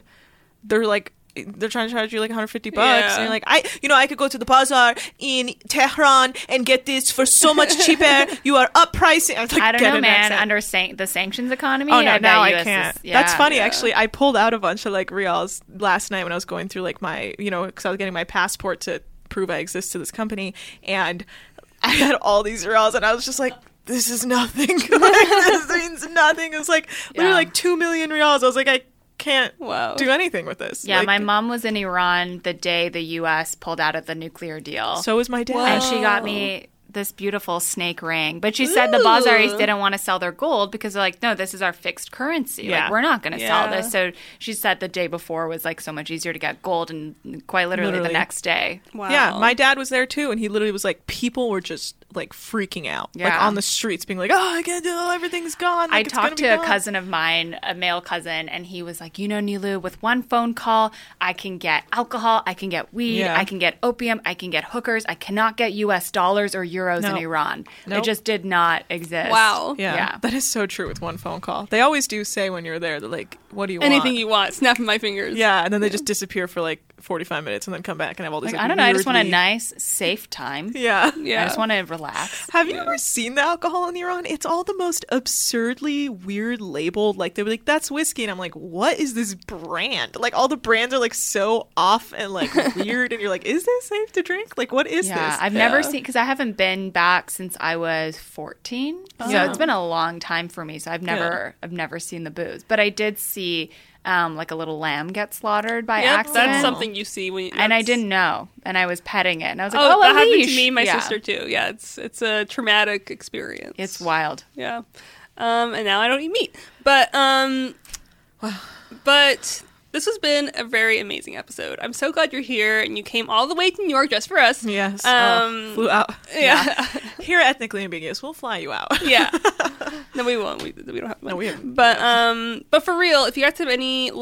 they're trying to charge you like $150, and you're like, I could go to the bazaar in Tehran and get this for so much cheaper. You are uppricing. I was like, I don't know, man. Under the sanctions economy, oh no, now I US can't. Is, That's funny, actually. I pulled out a bunch of like reals last night when I was going through like my, because I was getting my passport to prove I exist to this company, and I had all these reals, and I was just like, this is nothing. This means nothing. It was like literally like 2 million reals. I was like, I can't do anything with this. Yeah, my mom was in Iran the day the U.S. pulled out of the nuclear deal. So was my dad. And she got me this beautiful snake ring. But she said the Bazaris didn't want to sell their gold because they're like, no, this is our fixed currency. Yeah. Like, we're not going to sell this. So she said the day before was like so much easier to get gold, and quite literally the next day. Wow. Yeah, my dad was there too, and he literally was like, people were just like freaking out, like on the streets, being like, "Oh, I can't do, everything's gone." Like, I talked to a cousin of mine, a male cousin, and he was like, Nilu, with one phone call, I can get alcohol, I can get weed, I can get opium, I can get hookers. I cannot get US dollars or euros in Iran. It just did not exist. Wow. Yeah. That is so true with one phone call. They always do say when you're there, they're like, what do you want? Anything you want. Snapping my fingers. Yeah, and then they just disappear for like 45 minutes and then come back and have all these I don't know, I just want a nice, safe time. Yeah. I just want to relax. Have you ever seen the alcohol in Iran? It's all the most absurdly weird labeled. Like, they were like, that's whiskey. And I'm like, what is this brand? Like, all the brands are like so off and like weird. And you're like, is this safe to drink? Like, what is this? I've never seen, because I haven't been back since I was 14. So it's been a long time for me. So I've never seen the booze. But I did see like a little lamb get slaughtered by accident. That's something you see when and I didn't know, and I was petting it, and I was like, "Oh, that happened leash. to me, and my sister too." Yeah, it's a traumatic experience. It's wild. Yeah, and now I don't eat meat, but this has been a very amazing episode. I'm so glad you're here, and you came all the way to New York just for us. Yes, flew out. Yeah. Here at Ethnically Ambiguous, we'll fly you out. Yeah. No, we won't. We don't have money. No, we haven't. But for real, if you guys have any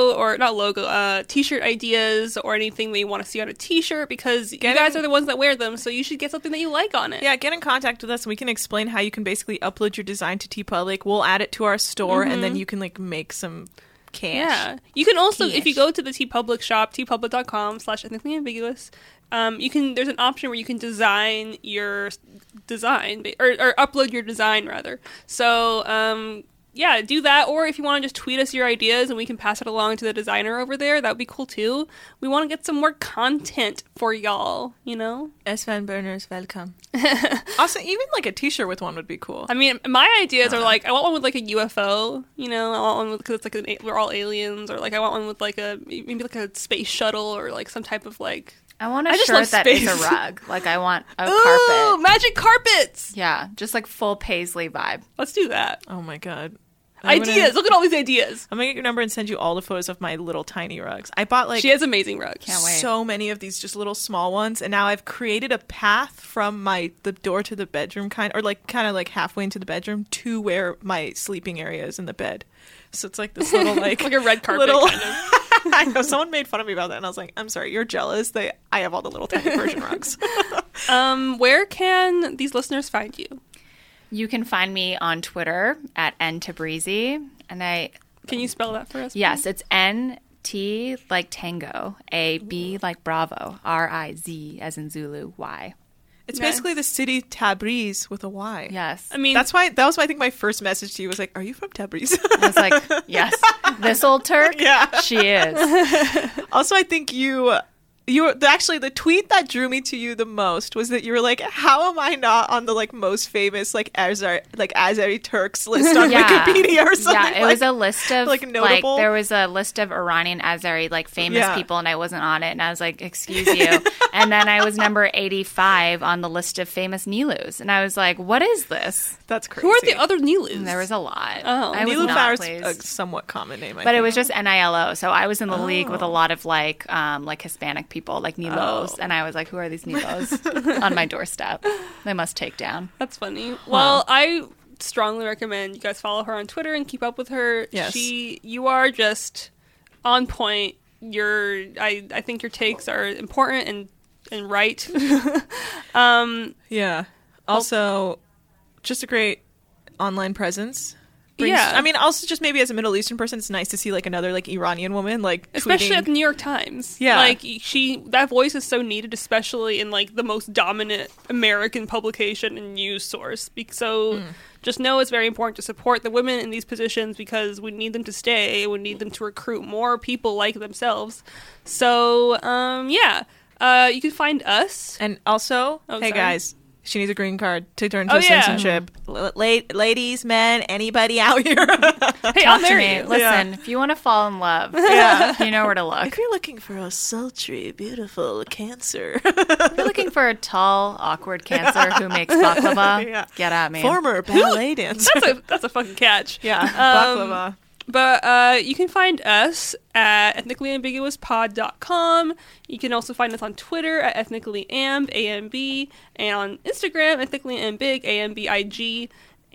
t-shirt ideas or anything that you want to see on a t-shirt, because you guys are the ones that wear them, so you should get something that you like on it. Yeah, get in contact with us, and we can explain how you can basically upload your design to TeePublic. We'll add it to our store, and then you can like make some cash. Yeah. You can also, if you go to the TeePublic shop, teepublic.com/ethnicallyambiguous, there's an option where you can design your design, or upload your design rather. So, do that. Or if you want to just tweet us your ideas and we can pass it along to the designer over there, that would be cool too. We want to get some more content for y'all, S-Fan Burners, welcome. Also, even like a t-shirt with one would be cool. I mean, my ideas are like, I want one with like a UFO, I want one with, because it's like we're all aliens, or like I want one with like maybe like a space shuttle, or like some type of like, I want a shirt that is a rug. Like, I want a carpet. Magic carpets! Yeah, just like full paisley vibe. Let's do that. Oh my god. Ideas! Look at all these ideas! I'm gonna get your number and send you all the photos of my little tiny rugs. I bought like... She has amazing rugs. Can't wait. So many of these just little small ones, and now I've created a path from the door to the bedroom, kind of like halfway into the bedroom, to where my sleeping area is in the bed. So it's like this little like... like a red carpet kind of. I know, someone made fun of me about that, and I was like, I'm sorry, you're jealous. I have all the little tiny Persian rugs. Where can these listeners find you? You can find me on Twitter at @ntabrizi, and Can you spell that for us? Yes, it's NT like Tango, AB like Bravo, RIZ as in Zulu, Y. It's basically the city Tabriz with a Y. Yes. I mean, that was why I think my first message to you was like, are you from Tabriz? I was like, yes. This old Turk? Yeah. She is. Also, I think you actually the tweet that drew me to you the most was that you were like, how am I not on the like most famous like Azeri Turks list on Wikipedia or something? Yeah, it was a list of like notable. There was a list of Iranian Azeri like famous people, and I wasn't on it, and I was like, excuse you. And then I was number 85 on the list of famous Nilus, and I was like, what is this? That's crazy. Who are the other Nilus? And there was a lot. Oh, I was Nilu not Far's a pleased. somewhat common name, But it was just NILO, so I was in the league with a lot of like Hispanic people, like Nilos, and I was like, who are these Nilos on my doorstep? They must take down. That's funny. Well, I strongly recommend you guys follow her on Twitter and keep up with her. Yes. You are just on point. I think your takes are important and right. Yeah. Also, just a great online presence. Yeah. I mean, also just maybe as a Middle Eastern person, it's nice to see like another like Iranian woman like Especially tweeting. at the New York Times. Yeah. Like that voice is so needed, especially in like the most dominant American publication and news source. So just know it's very important to support the women in these positions because we need them to stay. We need them to recruit more people like themselves. So, you can find us. And also, hey sorry. guys, she needs a green card to turn to citizenship. Ladies, men, anybody out here? Hey, I'll Talk to marry me. you. Listen, if you want to fall in love, you know where to look. If you're looking for a sultry, beautiful Cancer, If you're looking for a tall, awkward Cancer who makes baklava, get at me. former ballet dancer. That's a fucking catch. Yeah, baklava. But you can find us at ethnicallyambiguouspod.com. You can also find us on Twitter at ethnicallyamb, A-M-B, and on Instagram, ethnicallyambig, A-M-B-I-G.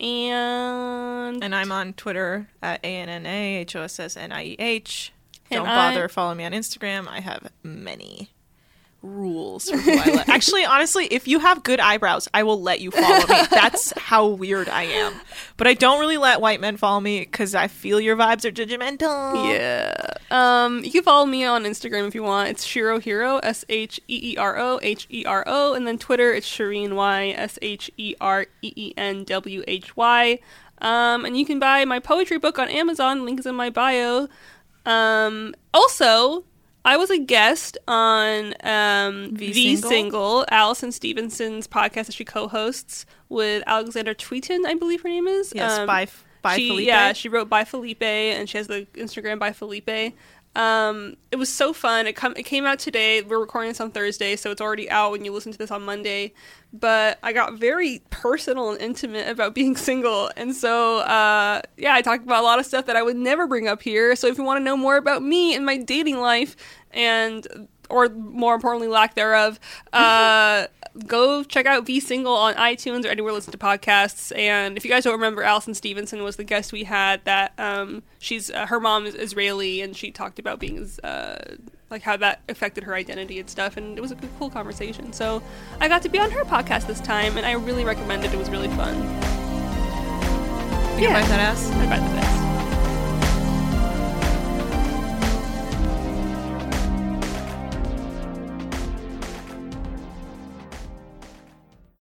And I'm on Twitter at ANNAHOSSNIEH. And Don't bother following me on Instagram. I have many rules for who I let. Actually, honestly, if you have good eyebrows, I will let you follow me. That's how weird I am. But I don't really let white men follow me because I feel your vibes are judgmental. yeah. You can follow me on Instagram if you want. It's Shiro Hero, SHEEROHERO. And then Twitter, it's Shireen Y, SHEREENWHY. And you can buy my poetry book on Amazon. Link is in my bio. Also, I was a guest on V Single, Allison Stevenson's podcast that she co-hosts with Alexandra Tweeten, I believe her name is. Yes, by Felipe. Yeah, she wrote By Felipe, and she has the Instagram By Felipe. It was so fun. It came out today. We're recording this on Thursday, so it's already out when you listen to this on Monday. But I got very personal and intimate about being single. And so, I talked about a lot of stuff that I would never bring up here. So if you want to know more about me and my dating life or more importantly, lack thereof, go check out V Single on iTunes or anywhere you listen to podcasts. And if you guys don't remember, Allison Stevenson was the guest we had that she's her mom is Israeli, and she talked about being like how that affected her identity and stuff, and it was a cool conversation. So I got to be on her podcast this time, and I really recommend it. It was really fun. You can bite that ass? I bet the best.